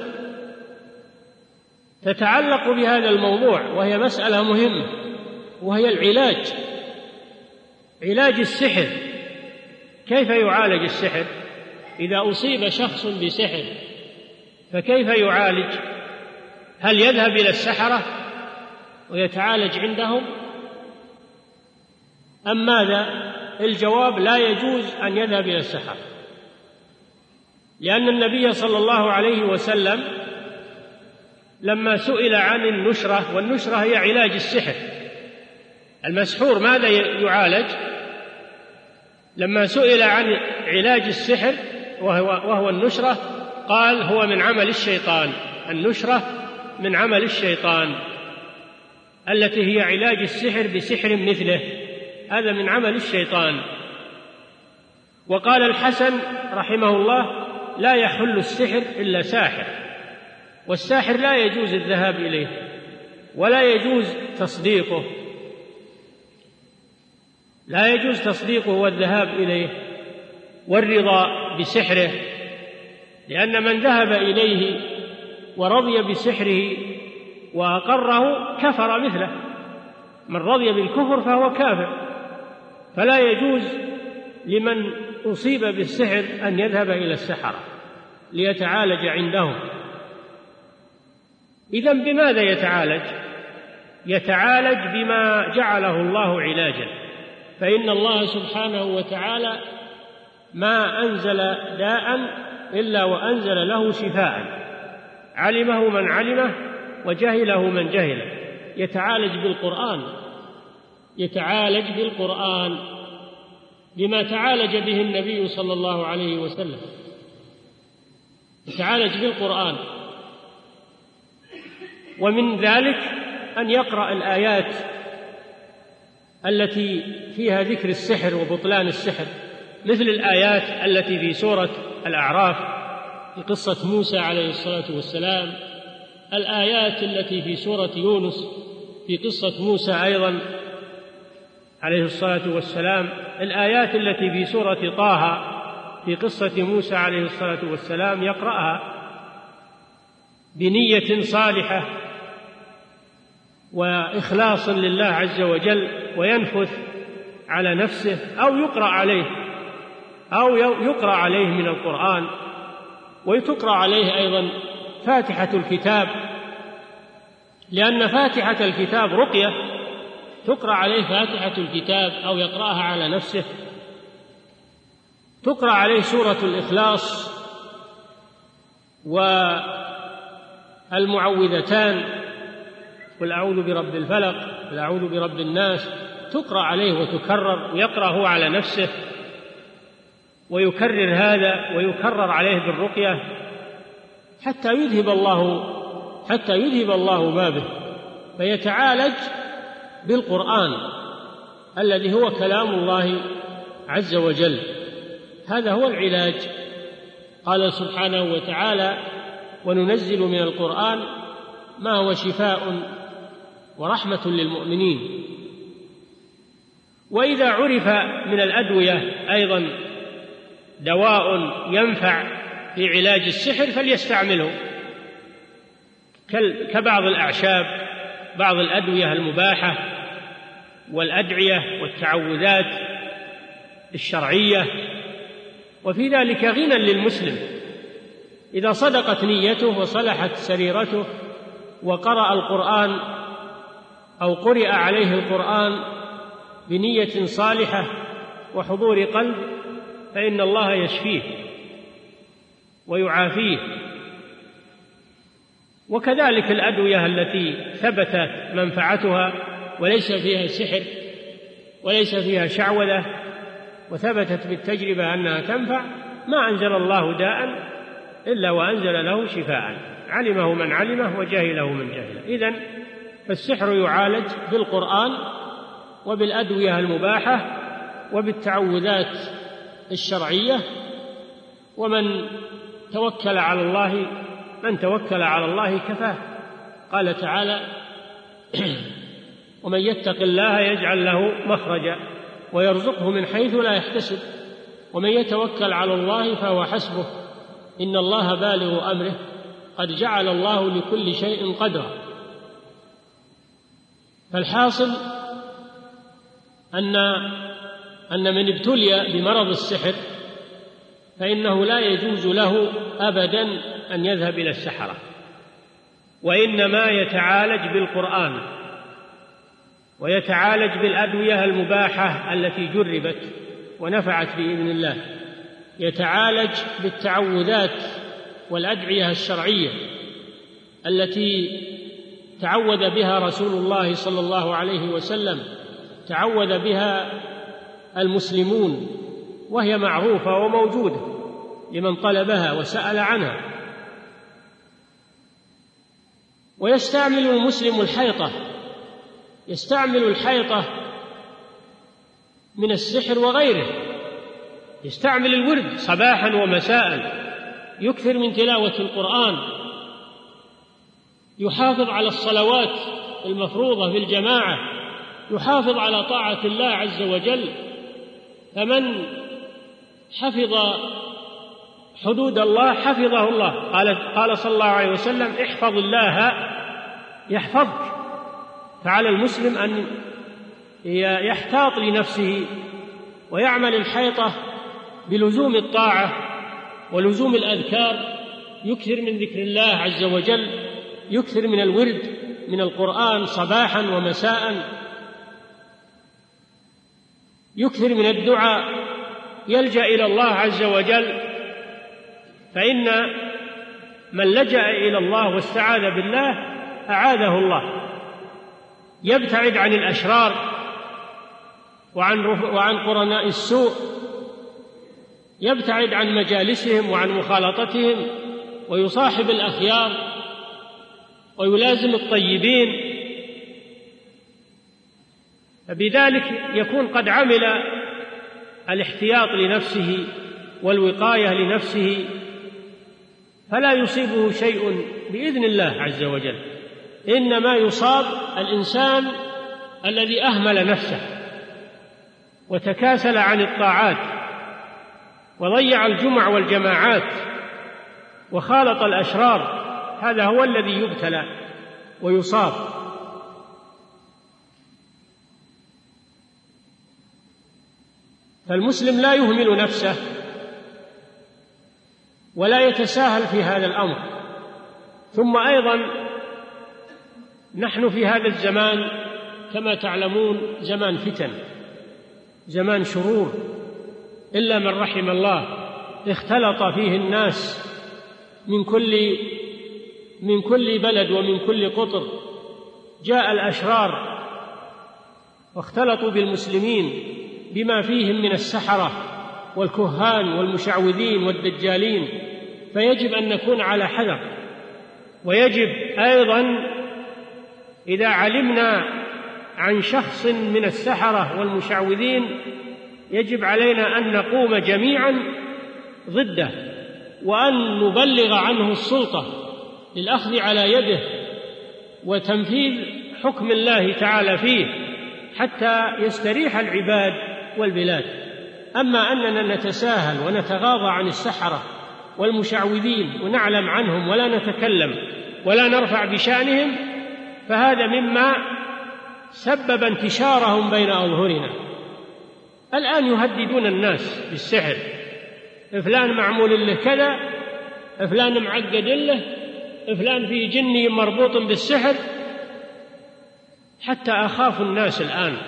تتعلق بهذا الموضوع وهي مسألة مهمة، وهي العلاج، علاج السحر. كيف يعالج السحر؟ إذا أصيب شخص بسحر فكيف يعالج؟ هل يذهب إلى السحرة ويتعالج عندهم أم ماذا؟ الجواب: لا يجوز أن يذهب إلى السحرة، لأن النبي صلى الله عليه وسلم لما سئل عن النشرة، والنشرة هي علاج السحر، المسحور ماذا يعالج؟ لما سئل عن علاج السحر وهو, وهو النشرة قال: هو من عمل الشيطان. النشرة من عمل الشيطان التي هي علاج السحر بسحر مثله، هذا من عمل الشيطان. وقال الحسن رحمه الله: لا يحل السحر إلا ساحر، والساحر لا يجوز الذهاب إليه ولا يجوز تصديقه، لا يجوز تصديقه والذهاب إليه والرضا بسحره، لأن من ذهب إليه ورضي بسحره وأقره كفر مثله، من رضي بالكفر فهو كافر. فلا يجوز لمن أصيب بالسحر أن يذهب إلى السحرة ليتعالج عندهم. إذن بماذا يتعالج؟ يتعالج بما جعله الله علاجا، فإن الله سبحانه وتعالى ما أنزل داء إلا وأنزل له شفاء، علمه من علمه وجهله من جهله. يتعالج بالقرآن، يتعالج بالقرآن بما تعالج به النبي صلى الله عليه وسلم، يتعالج بالقرآن. ومن ذلك أن يقرأ الآيات التي فيها ذكر السحر وبطلان السحر، مثل الآيات التي في سورة الأعراف في قصة موسى عليه الصلاة والسلام، الآيات التي في سورة يونس في قصة موسى أيضا عليه الصلاة والسلام، الآيات التي في سورة طه في قصة موسى عليه الصلاة والسلام، يقرأها بنية صالحة وإخلاص لله عز وجل، وينفث على نفسه، أو يقرأ عليه أو يقرأ عليه من القرآن، وتقرأ عليه أيضا فاتحة الكتاب، لأن فاتحة الكتاب رقية، تقرأ عليه فاتحة الكتاب أو يقرأها على نفسه. تقرأ عليه سورة الإخلاص والمعوذتان، قل أعوذ برب الفلق، قل أعوذ برب الناس، تقرأ عليه وتكرر، ويقرأ هو على نفسه ويكرر هذا ويكرر عليه بالرقية حتى يذهب الله حتى يذهب الله ما به، فيتعالج بالقرآن الذي هو كلام الله عز وجل. هذا هو العلاج. قال سبحانه وتعالى: وننزل من القرآن ما هو شفاء ورحمة للمؤمنين. وإذا عرف من الأدوية أيضا دواء ينفع في علاج السحر فليستعمله، كبعض الأعشاب، بعض الأدوية المباحة والأدعية والتعوذات الشرعية، وفي ذلك غنى للمسلم إذا صدقت نيته وصلحت سريرته وقرأ القرآن أو قرئ عليه القرآن بنية صالحة وحضور قلب، فإن الله يشفيه ويعافيه. وكذلك الأدوية التي ثبتت منفعتها وليس فيها سحر وليس فيها شعوذة وثبتت بالتجربة أنها تنفع، ما أنزل الله داء إلا وأنزل له شفاء، علمه من علمه وجهله من جهله. إذن فالسحر يعالج بالقرآن وبالأدوية المباحة وبالتعوذات الشرعية، ومن توكل على الله من توكل على الله كفاه. قال تعالى: ومن يتق الله يجعل له مخرجا ويرزقه من حيث لا يحتسب ومن يتوكل على الله فهو حسبه إن الله بالغ أمره قد جعل الله لكل شيء قدرا. فالحاصل أن أن من ابتلي بمرض السحر فإنه لا يجوز له أبدا أن يذهب إلى السحرة، وإنما يتعالج بالقرآن ويتعالج بالأدوية المباحة التي جربت ونفعت بإذن الله، يتعالج بالتعوذات والأدعية الشرعية التي تعوذ بها رسول الله صلى الله عليه وسلم، تعوذ بها المسلمون، وهي معروفة وموجودة لمن طلبها وسأل عنها. ويستعمل المسلم الحيطة، يستعمل الحيطة من السحر وغيره، يستعمل الورد صباحا ومساء، يكثر من تلاوة القرآن، يحافظ على الصلوات المفروضة في الجماعة، يحافظ على طاعة الله عز وجل. فمن حفظ حدود الله حفظه الله. قال, قال صلى الله عليه وسلم: احفظ الله يحفظك. فعلى المسلم أن يحتاط لنفسه ويعمل الحيطة بلزوم الطاعة ولزوم الأذكار، يكثر من ذكر الله عز وجل، يكثر من الورد من القرآن صباحا ومساء، يكثر من الدعاء، يلجأ إلى الله عز وجل. فإن من لجأ إلى الله واستعاذ بالله أعاذه الله، يبتعد عن الأشرار وعن, وعن قرناء السوء، يبتعد عن مجالسهم وعن مخالطتهم، ويصاحب الأخيار ويلازم الطيبين. فبذلك يكون قد عمل الاحتياط لنفسه والوقاية لنفسه، فلا يصيبه شيء بإذن الله عز وجل. إنما يصاب الإنسان الذي أهمل نفسه وتكاسل عن الطاعات وضيع الجمع والجماعات وخالط الأشرار، هذا هو الذي يبتلى ويصاب. فالمسلم لا يهمل نفسه ولا يتساهل في هذا الأمر. ثم أيضا نحن في هذا الزمان كما تعلمون زمان فتن، زمان شرور، إلا من رحم الله، اختلط فيه الناس من كل من كل بلد ومن كل قطر جاء الأشرار واختلطوا بالمسلمين بما فيهم من السحرة والكهان والمشعوذين والدجالين، فيجب أن نكون على حذر. ويجب أيضا إذا علمنا عن شخص من السحرة والمشعوذين يجب علينا أن نقوم جميعا ضده، وأن نبلغ عنه السلطة للأخذ على يده وتنفيذ حكم الله تعالى فيه حتى يستريح العباد والبلاد. أما أننا نتساهل ونتغاضى عن السحرة والمشعوذين ونعلم عنهم ولا نتكلم ولا نرفع بشأنهم، فهذا مما سبب انتشارهم بين أظهرنا. الآن يهددون الناس بالسحر، فلان معمول له كذا، فلان معقد له، فلان في جني مربوط بالسحر، حتى أخافوا الناس الآن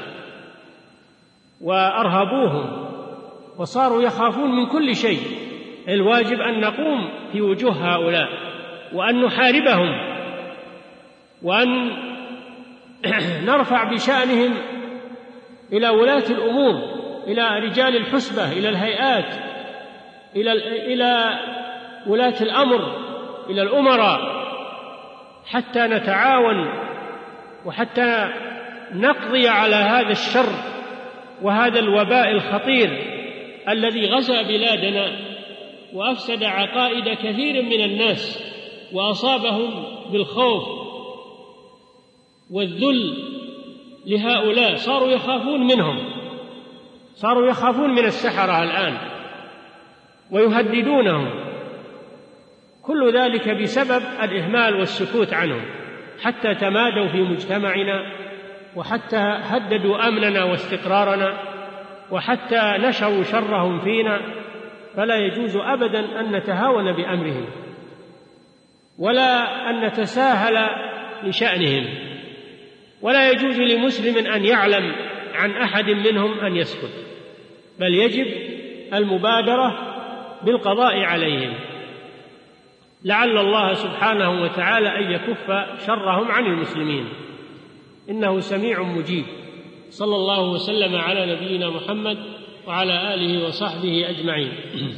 وأرهبوهم وصاروا يخافون من كل شيء. الواجب أن نقوم في وجوه هؤلاء وأن نحاربهم وأن نرفع بشأنهم إلى ولاة الأمور، إلى رجال الحسبة، إلى الهيئات، إلى إلى ولاة الأمر، إلى الأمراء، حتى نتعاون وحتى نقضي على هذا الشر وهذا الوباء الخطير الذي غزا بلادنا وأفسد عقائد كثير من الناس وأصابهم بالخوف والذل لهؤلاء. صاروا يخافون منهم، صاروا يخافون من السحرة الآن ويهددونهم. كل ذلك بسبب الإهمال والسكوت عنهم، حتى تمادوا في مجتمعنا، وحتى هددوا أمننا واستقرارنا، وحتى نشروا شرهم فينا. فلا يجوز أبدا أن نتهاون بأمرهم ولا أن نتساهل لشأنهم، ولا يجوز لمسلم أن يعلم عن أحد منهم أن يسكت، بل يجب المبادرة بالقضاء عليهم، لعل الله سبحانه وتعالى أن يكف شرهم عن المسلمين، إنه سميع مجيب. صلى الله وسلم على نبينا محمد وعلى آله وصحبه أجمعين.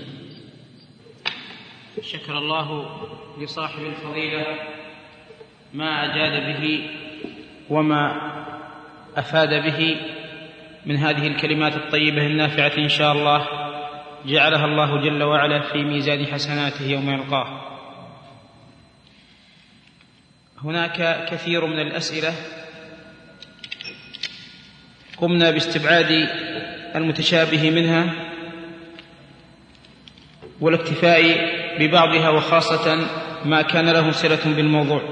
شكر الله لصاحب الفضيلة ما أجاد به وما أفاد به من هذه الكلمات الطيبة النافعة، إن شاء الله جعلها الله جل وعلا في ميزان حسناته يوم يلقاه. هناك كثير من الأسئلة قمنا باستبعاد المتشابه منها والاكتفاء ببعضها، وخاصة ما كان له صلة بالموضوع.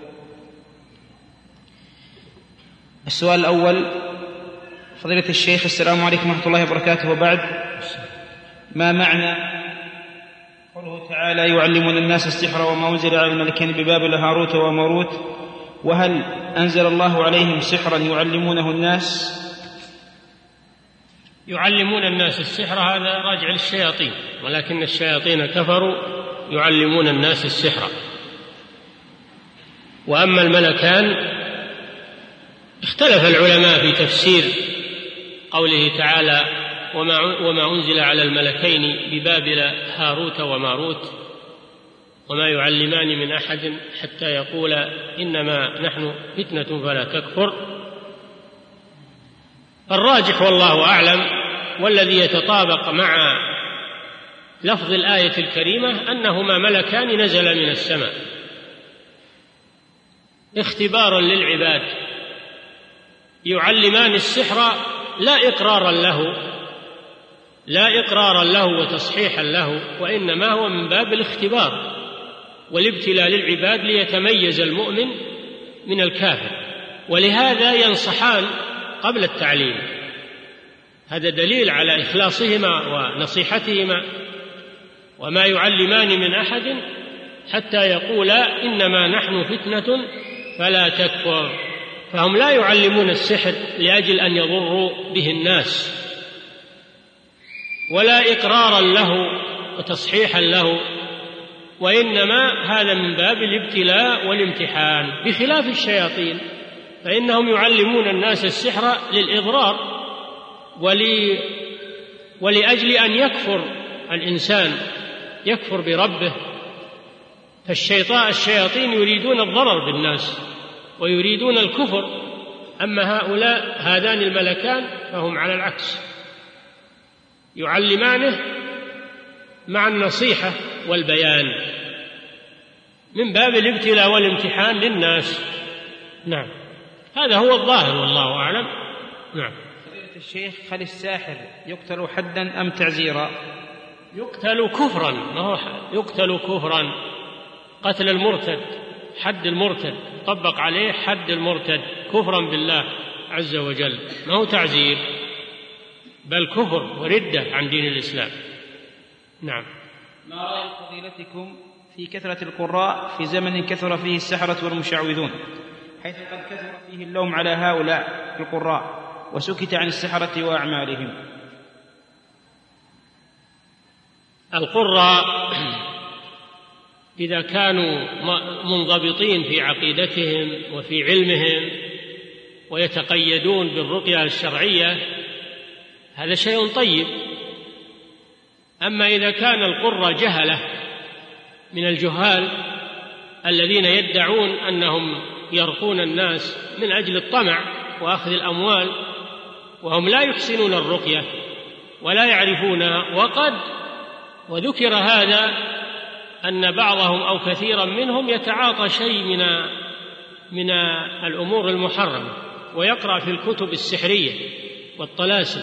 السؤال الأول: فضيلة الشيخ، السلام عليكم ورحمة الله وبركاته، وبعد، ما معنى قوله تعالى يعلمون الناس السحر وما أنزل على الملكين ببابل هاروت وماروت، وهل أنزل الله عليهم سحرا يعلمونه الناس؟ يعلمون الناس السحر هذا راجع للشياطين، ولكن الشياطين كفروا يعلمون الناس السحر. وأما الملكان اختلف العلماء في تفسير قوله تعالى وما, وما أنزل على الملكين ببابل هاروت وماروت وما يعلمان من أحد حتى يقولا إنما نحن فتنة فلا تكفر. الراجح والله أعلم والذي يتطابق مع لفظ الآية الكريمة أنهما ملكان نزل من السماء اختبارا للعباد، يعلمان السحر لا إقرارا له لا إقرارا له وتصحيحا له، وإنما هو من باب الاختبار والابتلاء للعباد ليتميز المؤمن من الكافر، ولهذا ينصحان قبل التعليم. هذا دليل على إخلاصهما ونصيحتهما. وما يعلمان من أحد حتى يقولا إنما نحن فتنة فلا تكفر، فهم لا يعلمون السحر لأجل أن يضروا به الناس، ولا إقرارا له وتصحيحا له، وإنما هذا من باب الابتلاء والامتحان، بخلاف الشياطين فإنهم يعلمون الناس السحر للإضرار ولي ولأجل أن يكفر الإنسان، يكفر بربه. فالشيطان الشياطين يريدون الضرر بالناس ويريدون الكفر، أما هؤلاء هذان الملكان فهم على العكس، يعلمانه مع النصيحة والبيان من باب الابتلاء والامتحان للناس. نعم، هذا هو الظاهر والله أعلم. نعم. فضيلة الشيخ، هل الساحر يقتل حدا أم تعزيرا؟ يقتل كفرا، ما هو يقتل كفرا، قتل المرتد، حد المرتد، طبق عليه حد المرتد كفرا بالله عز وجل، ما هو تعزير، بل كفر وردة عن دين الإسلام. نعم. ما رأي فضيلتكم في كثرة القراء في زمن كثر فيه السحرة والمشعوذون، حيث قد كثر فيه اللوم على هؤلاء القراء وسكت عن السحرة وأعمالهم؟ القراء إذا كانوا منضبطين في عقيدتهم وفي علمهم ويتقيدون بالرقية الشرعية هذا شيء طيب. أما إذا كان القراء جهلة من الجهال الذين يدعون أنهم يرقون الناس من أجل الطمع وأخذ الأموال وهم لا يحسنون الرقية ولا يعرفونها، وقد وذكر هذا أن بعضهم أو كثيرا منهم يتعاطى شيء من من الأمور المحرمة ويقرأ في الكتب السحرية والطلاسم،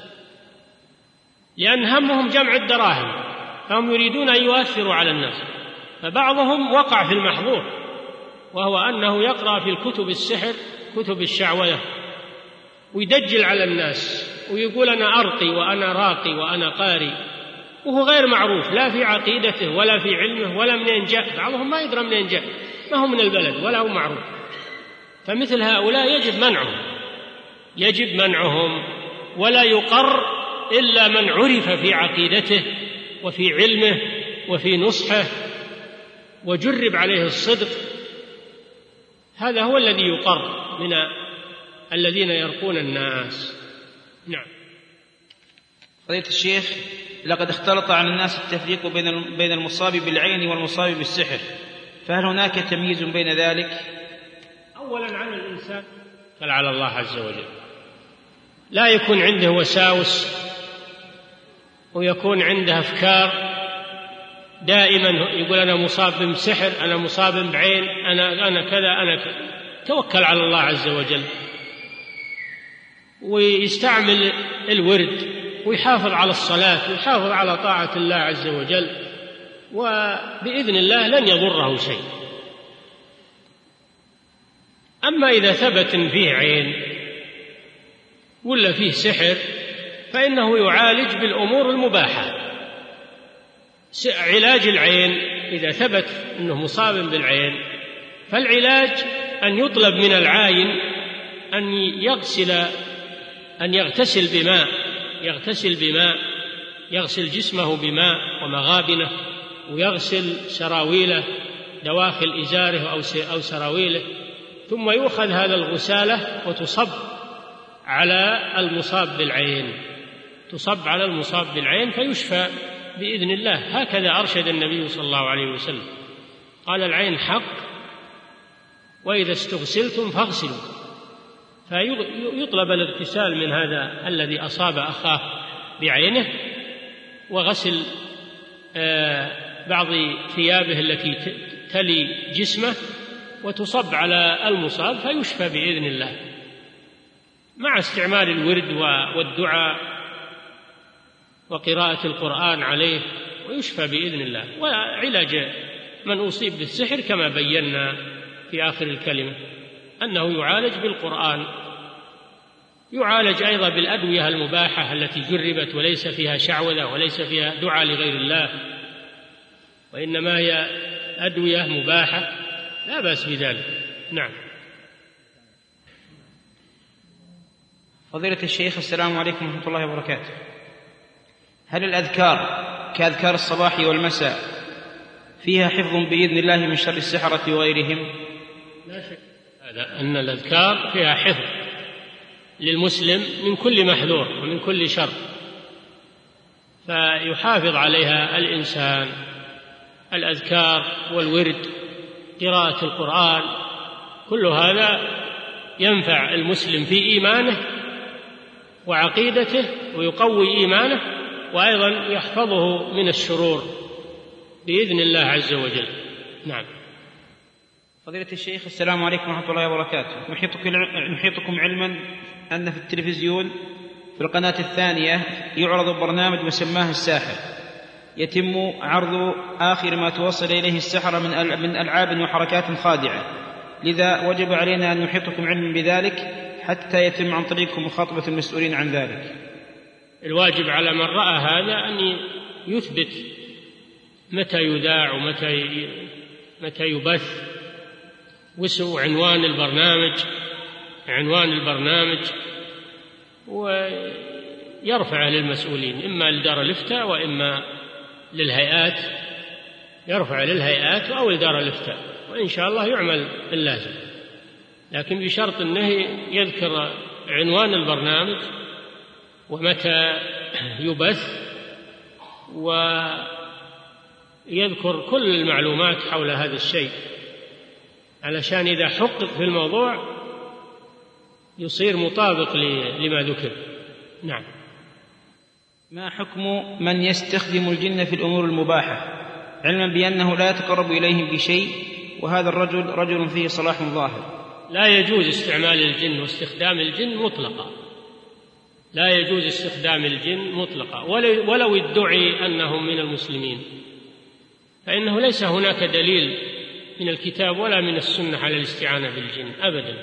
لأن همهم جمع الدراهم، فهم يريدون أن يؤثروا على الناس. فبعضهم وقع في المحظور، وهو أنه يقرأ في الكتب السحر كتب الشعوذة ويدجل على الناس ويقول أنا أرقي وأنا راقي وأنا قاري، وهو غير معروف لا في عقيدته ولا في علمه ولا منين جاء. بعضهم ما يدرى منين جاء، ما هو من البلد ولا هو معروف. فمثل هؤلاء يجب منعهم، يجب منعهم، ولا يقر إلا من عرف في عقيدته وفي علمه وفي نصحه وجرب عليه الصدق، هذا هو الذي يقر من الذين يرقون الناس. نعم. فضيلة الشيخ، لقد اختلط على الناس التفريق بين المصاب بالعين والمصاب بالسحر، فهل هناك تمييز بين ذلك؟ أولا على الإنسان بل على الله عز وجل، لا يكون عنده وساوس ويكون عنده أفكار دائما يقول أنا مصاب بسحر، أنا مصاب بعين، أنا أنا كذا أنا كذا. توكل على الله عز وجل ويستعمل الورد ويحافظ على الصلاة ويحافظ على طاعة الله عز وجل، وبإذن الله لن يضره شيء. أما إذا ثبت فيه عين ولا فيه سحر فإنه يعالج بالأمور المباحة. علاج العين إذا ثبت أنه مصاب بالعين فالعلاج أن يطلب من العاين أن يغسل أن يغتسل بماء يغتسل بماء يغسل جسمه بماء ومغابنه، ويغسل سراويله دواخل إزاره أو سراويله، ثم يؤخذ هذا الغسالة وتصب على المصاب بالعين، تصب على المصاب بالعين فيشفى بإذن الله. هكذا أرشد النبي صلى الله عليه وسلم، قال العين حق وإذا استغسلتم فاغسلوا. فيطلب الاغتسال من هذا الذي أصاب أخاه بعينه، وغسل بعض ثيابه التي تلي جسمه وتصب على المصاب فيشفى بإذن الله، مع استعمال الورد والدعاء وقراءة القرآن عليه، ويشفى بإذن الله. وعلاج من أصيب بالسحر كما بينا في آخر الكلمة أنه يعالج بالقرآن، يعالج أيضا بالأدوية المباحة التي جربت وليس فيها شعوذة وليس فيها دعاء لغير الله، وإنما هي أدوية مباحة لا بأس بذلك. نعم. فضيلة الشيخ، السلام عليكم ورحمة الله وبركاته. هل الأذكار كأذكار الصباح والمساء فيها حفظ بإذن الله من شر السحرة وغيرهم؟ لا شك هذا أن الأذكار فيها حفظ للمسلم من كل محذور ومن كل شر، فيحافظ عليها الإنسان. الأذكار والورد، قراءة القرآن، كل هذا ينفع المسلم في إيمانه وعقيدته ويقوي إيمانه، وأيضا يحفظه من الشرور بإذن الله عز وجل. نعم. فضيلة الشيخ، السلام عليكم ورحمة الله وبركاته. نحيطكم علما أن في التلفزيون في القناة الثانية يعرض برنامج مسماه الساحر، يتم عرض آخر ما توصل إليه السحرة من ألعاب وحركات خادعة، لذا وجب علينا أن نحيطكم علما بذلك حتى يتم عن طريقكم مخاطبة المسؤولين عن ذلك. الواجب على من رأى هذا أن يثبت متى يذاع ومتى متى يبث، وعنوان البرنامج عنوان البرنامج ويرفعه للمسؤولين، إما لدار الإفتاء وإما للهيئات، يرفع للهيئات أو لدار الإفتاء، وإن شاء الله يعمل اللازم، لكن بشرط أنه يذكر عنوان البرنامج ومتى يبث، ويذكر كل المعلومات حول هذا الشيء، علشان إذا حقق في الموضوع يصير مطابق لما ذكر. نعم. ما حكم من يستخدم الجن في الأمور المباحة علما بأنه لا يتقرب إليهم بشيء، وهذا الرجل رجل فيه صلاح ظاهر؟ لا يجوز استعمال الجن واستخدام الجن مطلقا، لا يجوز استخدام الجن مطلقا، ولو ادعي أنهم من المسلمين، فإنه ليس هناك دليل من الكتاب ولا من السنة على الاستعانة بالجن أبدا،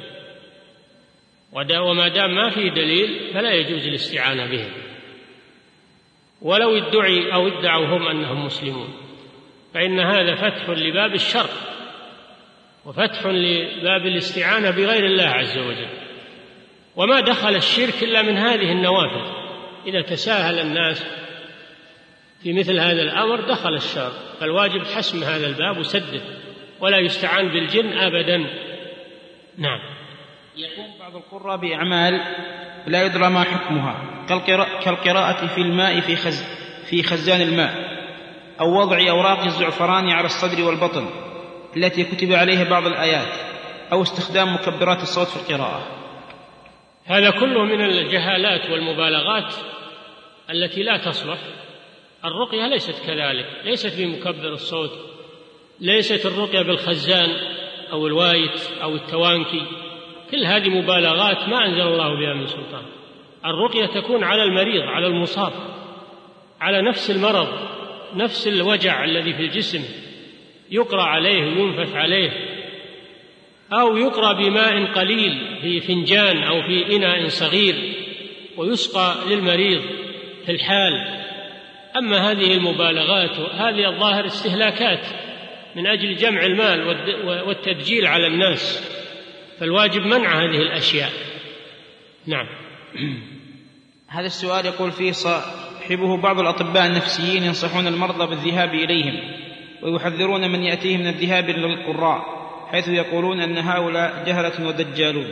وما دام ما في دليل فلا يجوز الاستعانة بهم، ولو ادعي أو ادعوا هم أنهم مسلمون، فإن هذا فتح لباب الشر وفتح لباب الاستعانة بغير الله عز وجل. وما دخل الشرك إلا من هذه النوافذ، إذا تساهل الناس في مثل هذا الأمر دخل الشر، فالواجب حسم هذا الباب وسده، ولا يستعان بالجن أبدا. نعم. يقوم بعض القراء بأعمال لا يدرى ما حكمها كالقراءة في الماء في, خز في خزان الماء، أو وضع أوراق الزعفران على الصدر والبطن التي كتب عليها بعض الآيات، أو استخدام مكبرات الصوت في القراءة. هذا كله من الجهالات والمبالغات التي لا تصلح. الرقية ليست كذلك، ليست بمكبر الصوت، ليست الرقية بالخزان أو الوايت أو التوانكي، كل هذه مبالغات ما أنزل الله بها من سلطان. الرقية تكون على المريض، على المصاب، على نفس المرض، نفس الوجع الذي في الجسم، يقرأ عليه وينفث عليه، أو يقرأ بماء قليل في فنجان أو في إناء صغير ويسقى للمريض في الحال. أما هذه المبالغات هذه الظاهر استهلاكات من أجل جمع المال والتدجيل على الناس، فالواجب منع هذه الأشياء. نعم. هذا السؤال يقول فيه صاحبه: بعض الأطباء النفسيين ينصحون المرضى بالذهاب إليهم ويحذرون من يأتيهم من الذهاب للقراء، حيث يقولون أن هؤلاء جهلة ودجالون.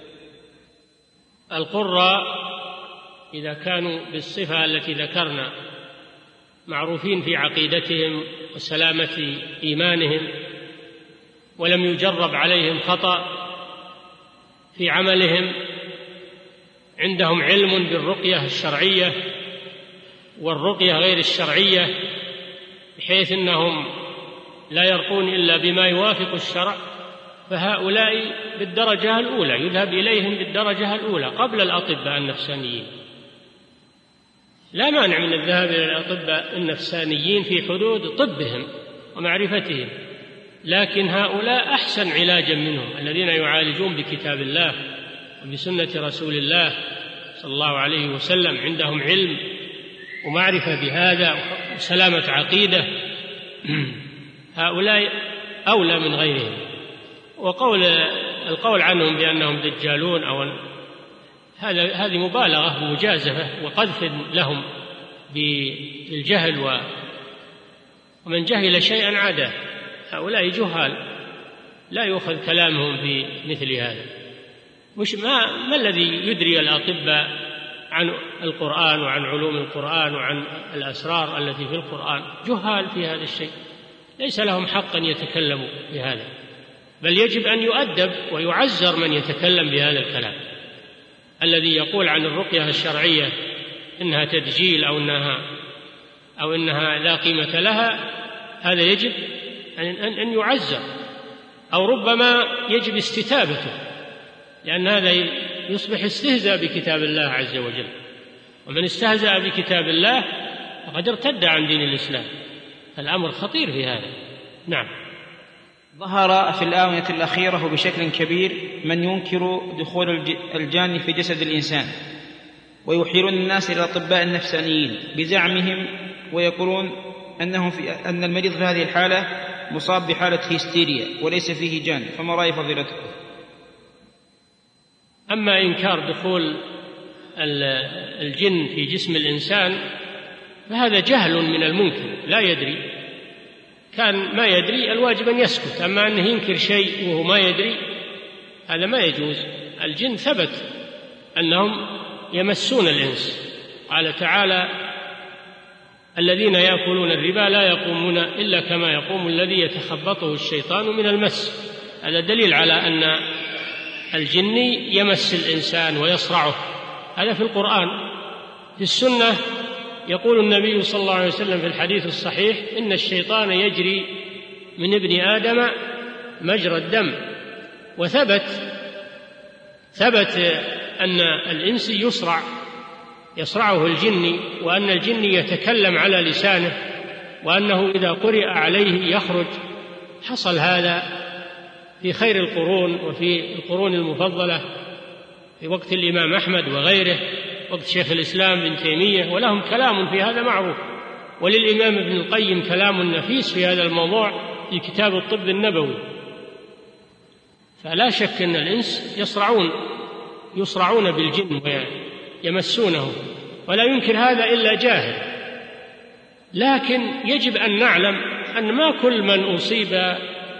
القراء إذا كانوا بالصفة التي ذكرنا معروفين في عقيدتهم وسلامة إيمانهم، ولم يجرب عليهم خطأ في عملهم، عندهم علم بالرقية الشرعية والرقية غير الشرعية، بحيث أنهم لا يرقون إلا بما يوافق الشرع، فهؤلاء بالدرجة الأولى، يذهب إليهم بالدرجة الأولى قبل الأطباء النفسانيين. لا مانع من الذهاب إلى الأطباء النفسانيين في حدود طبهم ومعرفتهم، لكن هؤلاء أحسن علاجا منهم، الذين يعالجون بكتاب الله وبسنة رسول الله صلى الله عليه وسلم، عندهم علم ومعرفة بهذا وسلامة عقيدة، هؤلاء أولى من غيرهم. وقول القول عنهم بأنهم دجالون أو هذا هذه مبالغة ومجازفة وقذف لهم بالجهل ومن جهل شيئا عاداه. هؤلاء جهال لا يؤخذ كلامهم في مثل هذا. مش ما, ما الذي يدري الأطباء عن القرآن وعن علوم القرآن وعن الأسرار التي في القرآن؟ جهال في هذا الشيء، ليس لهم حق أن يتكلموا بهذا، بل يجب أن يؤدب ويعزر من يتكلم بهذا الكلام. الذي يقول عن الرقية الشرعية إنها تدجيل أو إنها أو إنها لا قيمة لها، هذا يجب أن يعزر، أو ربما يجب استتابته، لأن هذا يصبح استهزاء بكتاب الله عز وجل، ومن استهزأ بكتاب الله فقد ارتد عن دين الإسلام. الأمر خطير في هذا. نعم. ظهر في الآونة الأخيرة بشكل كبير من ينكر دخول الجان في جسد الإنسان، ويحيلون الناس إلى الأطباء النفسانيين بزعمهم، ويقولون أنهم في أن المريض في هذه الحالة مصاب بحالة هيستيريا وليس فيه جان، فما رأي فضيلتكم؟ أما إنكار دخول الجن في جسم الإنسان فهذا جهل من المنكر، لا يدري، كان ما يدري الواجب أن يسكت. أما أنه ينكر شيء وهو ما يدري هذا ما يجوز. الجن ثبت أنهم يمسون الإنس، قال تعالى: الذين يأكلون الربا لا يقومون إلا كما يقوم الذي يتخبطه الشيطان من المس. هذا دليل على أن الجني يمس الإنسان ويصرعه، هذا في القرآن. في السنة يقول النبي صلى الله عليه وسلم في الحديث الصحيح: إن الشيطان يجري من ابن آدم مجرى الدم. وثبت ثبت أن الإنس يصرع يصرعه الجني، وأن الجني يتكلم على لسانه، وأنه إذا قرئ عليه يخرج. حصل هذا في خير القرون وفي القرون المفضلة في وقت الإمام أحمد وغيره، وقت شيخ الإسلام ابن تيمية، ولهم كلام في هذا معروف. وللإمام ابن القيم كلام نفيس في هذا الموضوع في كتاب الطب النبوي. فلا شك أن الإنس يصرعون يصرعون بالجن ويمسونه، ولا ينكر هذا إلا جاهل. لكن يجب أن نعلم أن ما كل من أصيب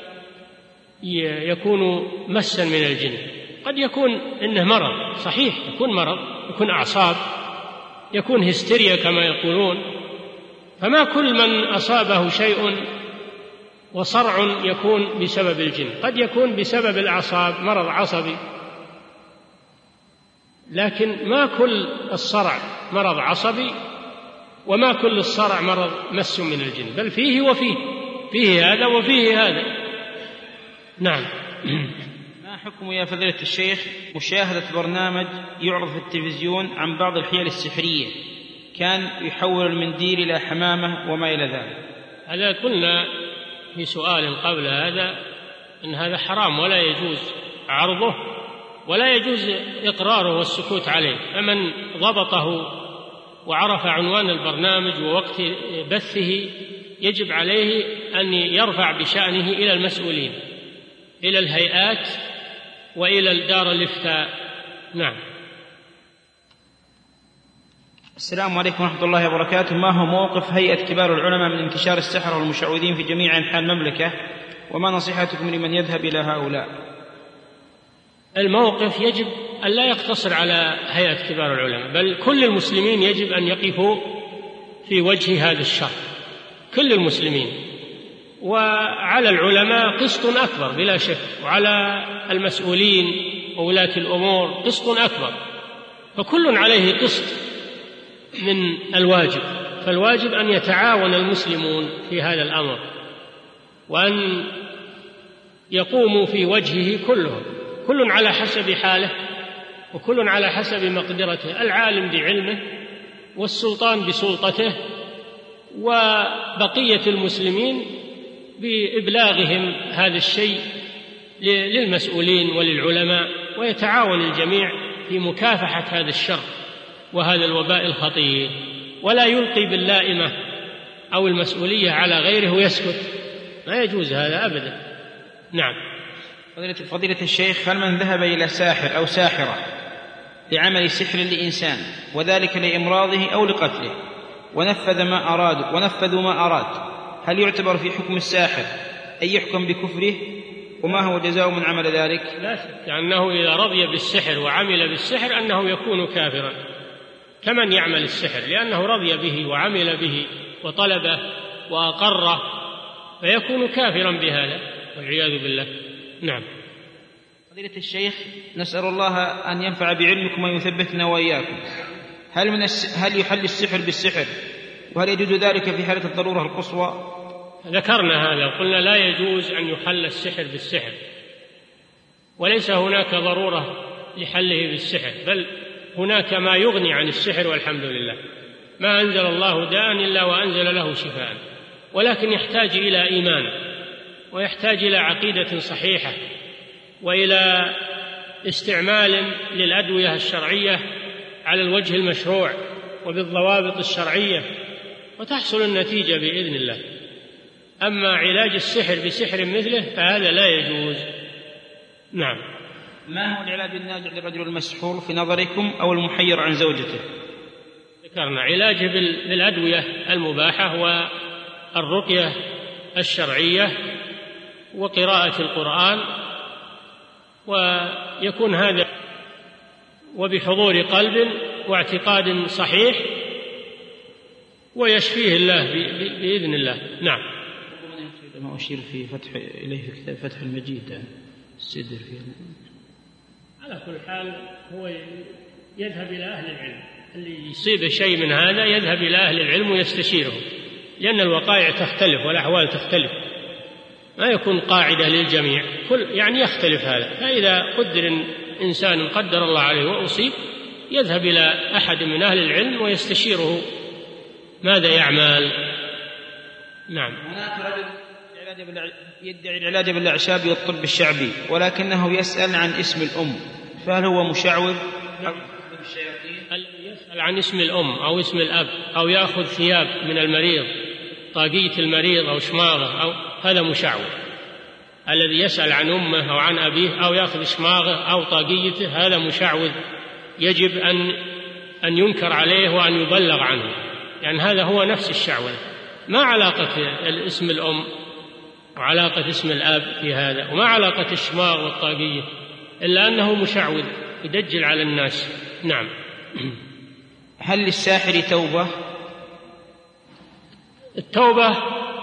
يكون مسا من الجن، قد يكون إنه مرض، صحيح يكون مرض، يكون أعصاب، يكون هستيريا كما يقولون. فما كل من أصابه شيء وصرع يكون بسبب الجن، قد يكون بسبب الأعصاب، مرض عصبي، لكن ما كل الصرع مرض عصبي، وما كل الصرع مرض مس من الجن، بل فيه وفيه، فيه هذا وفيه هذا. نعم. ما حكم يا فضيلة الشيخ مشاهدة برنامج يعرض في التلفزيون عن بعض الحيل السحرية، كان يحول المنديل إلى حمامة وما إلى ذلك؟ هذا قلنا في سؤال قبل هذا أن هذا حرام ولا يجوز عرضه ولا يجوز إقراره والسكوت عليه. فمن ضبطه وعرف عنوان البرنامج ووقت بثه يجب عليه أن يرفع بشأنه إلى المسؤولين، إلى الهيئات وإلى دار الإفتاء. نعم. السلام عليكم ورحمة الله وبركاته. ما هو موقف هيئة كبار العلماء من انتشار السحر والمشعوذين في جميع أنحاء المملكة، وما نصيحتكم لمن يذهب إلى هؤلاء؟ الموقف يجب أن لا يقتصر على هيئة كبار العلماء، بل كل المسلمين يجب أن يقفوا في وجه هذا الشر، كل المسلمين. وعلى العلماء قسط أكبر بلا شك، وعلى المسؤولين وولاة الأمور قسط أكبر، فكل عليه قسط من الواجب. فالواجب أن يتعاون المسلمون في هذا الأمر، وأن يقوموا في وجهه كلهم، كل على حسب حاله وكل على حسب مقدرته، العالم بعلمه والسلطان بسلطته وبقية المسلمين بإبلاغهم هذا الشيء للمسؤولين وللعلماء، ويتعاون الجميع في مكافحة هذا الشر وهذا الوباء الخطير، ولا يلقي باللائمة أو المسؤولية على غيره ويسكت، ما يجوز هذا أبدا. نعم. فضيلة الشيخ، هل من ذهب إلى ساحر أو ساحرة لعمل سحر لإنسان وذلك لإمراضه أو لقتله ونفذ ما أراد ونفذوا ما أراد، هل يعتبر في حكم الساحر أن يحكم بكفره؟ وما هو جزاء من عمل ذلك؟ لا شك أنه إذا رضي بالسحر وعمل بالسحر أنه يكون كافرا كمن يعمل السحر، لأنه رضي به وعمل به وطلبه وأقره، فيكون كافرا بهذا والعياذ بالله. نعم. فضيلة الشيخ، نسأل الله أن ينفع بعلمكم ويثبتنا وإياكم. هل, من الس... هل يحل السحر بالسحر؟ وهل يجوز ذلك في حالة الضرورة القصوى؟ ذكرنا هذا، قلنا لا يجوز أن يحل السحر بالسحر، وليس هناك ضرورة لحله بالسحر، بل هناك ما يغني عن السحر والحمد لله. ما أنزل الله داء إلا وأنزل له شفاء، ولكن يحتاج إلى إيمان، ويحتاج إلى عقيدة صحيحة، وإلى استعمال للأدوية الشرعية على الوجه المشروع وبالضوابط الشرعية، وتحصل النتيجة بإذن الله. أما علاج السحر بسحر مثله فهذا لا يجوز. نعم. ما هو العلاج الناجع للرجل المسحور في نظركم أو المحير عن زوجته؟ ذكرنا علاجه بالأدوية المباحة والرقية الشرعية وقراءة القرآن، ويكون هذا وبحضور قلب واعتقاد صحيح، ويشفيه الله بإذن الله. نعم. ما أشير في فتح إليه في كتاب فتح المجيد السدر فيه. على كل حال هو يذهب إلى أهل العلم، اللي يصيب شيء من هذا يذهب إلى أهل العلم ويستشيرهم، لأن الوقائع تختلف والأحوال تختلف، ما يكون قاعدة للجميع، كل يعني يختلف هذا. فإذا قدر إنسان قدر الله عليه وأصيب يذهب إلى أحد من أهل العلم ويستشيره ماذا يعمل. نعم. هناك رجل يدعي العلاج بالأعشاب والطب الشعبي، ولكنه يسأل عن اسم الأم، فهل هو مشعوذ أو بالشياطين؟ الذي يسأل عن اسم الأم أو اسم الأب أو يأخذ ثياب من المريض، طاقية المريض أو شماغه، أو هذا مشعوذ. الذي يسأل عن أمه أو عن أبيه أو يأخذ شماغه أو طاقيته هذا مشعوذ، يجب أن أن ينكر عليه وأن يبلغ عنه، يعني هذا هو نفس الشعوذة. ما علاقة اسم الأم وعلاقة اسم الأب في هذا، وما علاقة الشماغ والطاقية، إلا أنه مشعوذ يدجل على الناس. نعم. هل للساحر توبة؟ التوبة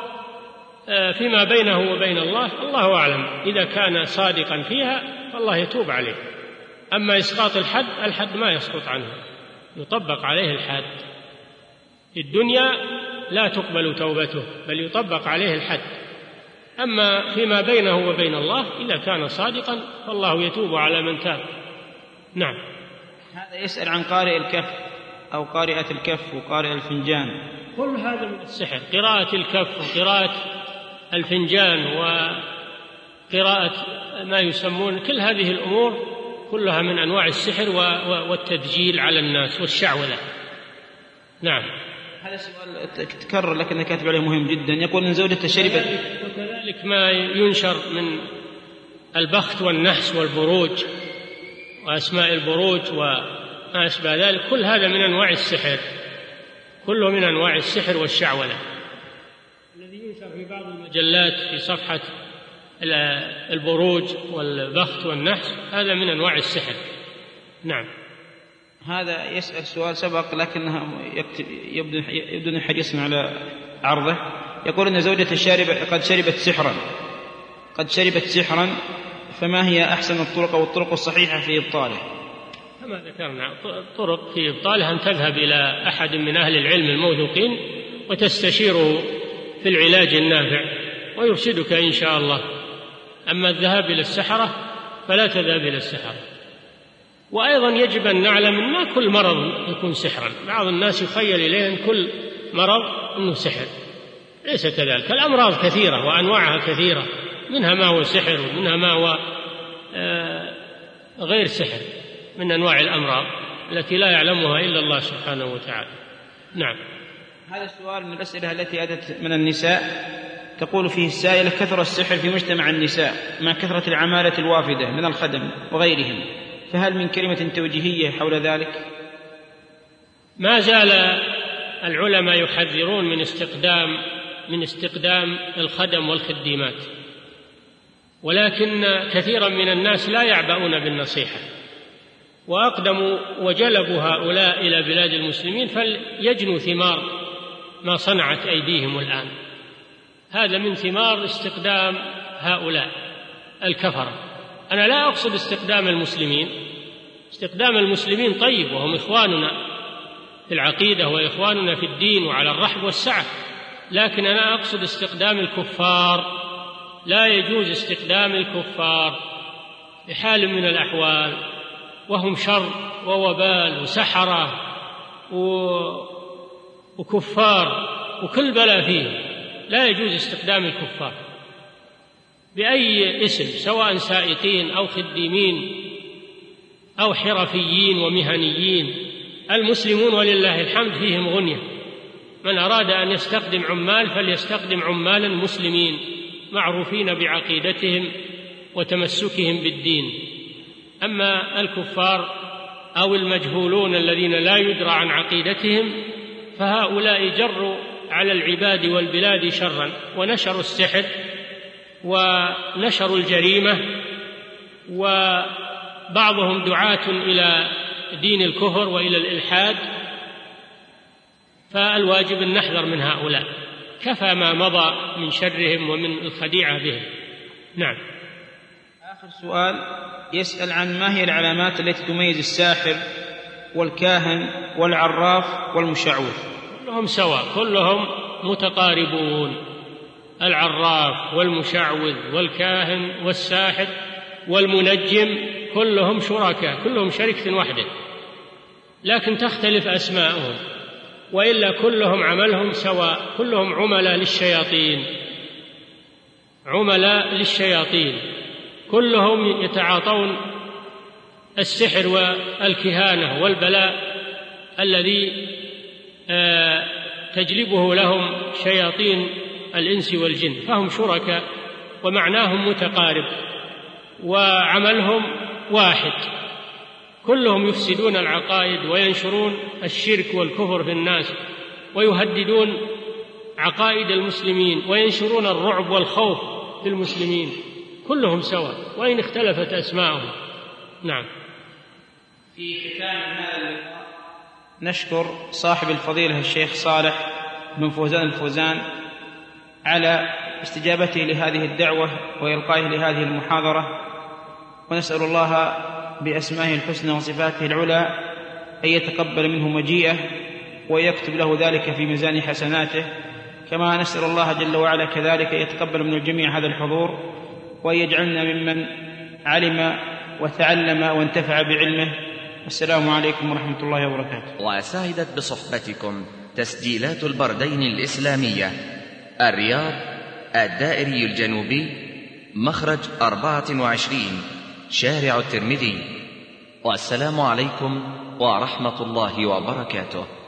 فيما بينه وبين الله الله أعلم، إذا كان صادقا فيها فالله يتوب عليه. أما إسقاط الحد، الحد ما يسقط عنه، يطبق عليه الحد. في الدنيا لا تقبل توبته بل يطبق عليه الحد. أما فيما بينه وبين الله إذا كان صادقا فالله يتوب على من تاب. نعم. هذا يسأل عن قارئ الكف أو قارئة الكف وقارئ الفنجان. كل هذا من السحر، قراءة الكف وقراءة الفنجان وقراءة ما يسمون، كل هذه الأمور كلها من أنواع السحر والتدجيل على الناس والشعوذة. نعم. هذا سؤال تكرر لكن كاتب عليه مهم جدا، يقول إن زوجته شربت. وكذلك ما ينشر من البخت والنحس والبروج وأسماء البروج وما أشبه ذلك، كل هذا من أنواع السحر، كله من أنواع السحر والشعوذة. الذي ينشر في بعض المجلات في صفحة البروج والبخت والنحس هذا من أنواع السحر. نعم. هذا يسأل سؤال سبق لكنه يبدو حريصا على عرضه. يقول إن زوجته شاربة قد شربت سحرا قد شربت سحرا فما هي أحسن الطرق أو الطرق الصحيحة في إبطاله؟ كما ذكرنا طرق في إبطاله أن تذهب إلى أحد من أهل العلم الموثوقين وتستشيره في العلاج النافع ويرشدك إن شاء الله. أما الذهاب إلى السحرة فلا تذهب إلى السحرة. وأيضا يجب أن نعلم أن ما كل مرض يكون سحرا، بعض الناس يخيل إليه أن كل مرض أنه سحر، ليس كذلك. الأمراض كثيرة وأنواعها كثيرة، منها ما هو سحر ومنها ما هو آه غير سحر من أنواع الأمراض التي لا يعلمها إلا الله سبحانه وتعالى. نعم. هذا السؤال من الأسئلة التي أتت من النساء، تقول فيه السائلة: كثر السحر في مجتمع النساء مع كثرة العمالة الوافدة من الخدم وغيرهم، فهل من كلمة توجيهية حول ذلك؟ ما زال العلماء يحذرون من استقدام من استقدام الخدم والخديمات، ولكن كثيرا من الناس لا يعبؤون بالنصيحة، وأقدموا وجلبوا هؤلاء إلى بلاد المسلمين فليجنوا ثمار ما صنعت أيديهم الآن. هذا من ثمار استقدام هؤلاء الكفرة. أنا لا أقصد استقدام المسلمين، استقدام المسلمين طيب وهم إخواننا في العقيدة وإخواننا في الدين وعلى الرحب والسعة، لكن أنا أقصد استقدام الكفار. لا يجوز استقدام الكفار بحال من الأحوال، وهم شر ووبال وسحرة وكفار وكل بلاء فيه. لا يجوز استخدام الكفار بأي اسم، سواء سائقين أو خديمين أو حرفيين ومهنيين. المسلمون ولله الحمد فيهم غنية، من أراد أن يستخدم عمال فليستخدم عمالا مسلمين معروفين بعقيدتهم وتمسكهم بالدين. أما الكفار أو المجهولون الذين لا يدرى عن عقيدتهم فهؤلاء جروا على العباد والبلاد شرا، ونشروا السحر ونشروا الجريمة، وبعضهم دعاة إلى دين الكفر وإلى الإلحاد. فالواجب أن نحذر من هؤلاء، كفى ما مضى من شرهم ومن الخديعة بهم. نعم. آخر سؤال يسأل عن ما هي العلامات التي تميز الساحر والكاهن والعراف والمشعوذ؟ كلهم سواء، كلهم متقاربون، العراف والمشعوذ والكاهن والساحر والمنجم كلهم شركاء، كلهم شركة واحدة، لكن تختلف أسماءهم، وإلا كلهم عملهم سواء، كلهم عملاء للشياطين، عملاء للشياطين، كلهم يتعاطون السحر والكهانة والبلاء الذي تجلبه لهم شياطين الإنس والجن، فهم شركاء ومعناهم متقارب وعملهم واحد. كلهم يفسدون العقائد وينشرون الشرك والكفر في الناس ويهددون عقائد المسلمين وينشرون الرعب والخوف في المسلمين، كلهم سواء وإن اختلفت أسماءهم. نعم. في ختام هذا اللقاء نشكر صاحب الفضيلة الشيخ صالح بن فوزان الفوزان على استجابته لهذه الدعوة وإلقائه لهذه المحاضرة، ونسأل الله بأسمائه الحسنى وصفاته العلى أن يتقبل منه مجيئه ويكتب له ذلك في ميزان حسناته، كما نسأل الله جل وعلا كذلك يتقبل من الجميع هذا الحضور، وأن يجعلنا ممن علم وتعلم وانتفع بعلمه. والسلام عليكم ورحمة الله وبركاته. وسعدت بصحبتكم تسجيلات البردين الإسلامية، الرياض، الدائري الجنوبي، مخرج أربعة وعشرين، شارع الترمذي. والسلام عليكم ورحمة الله وبركاته.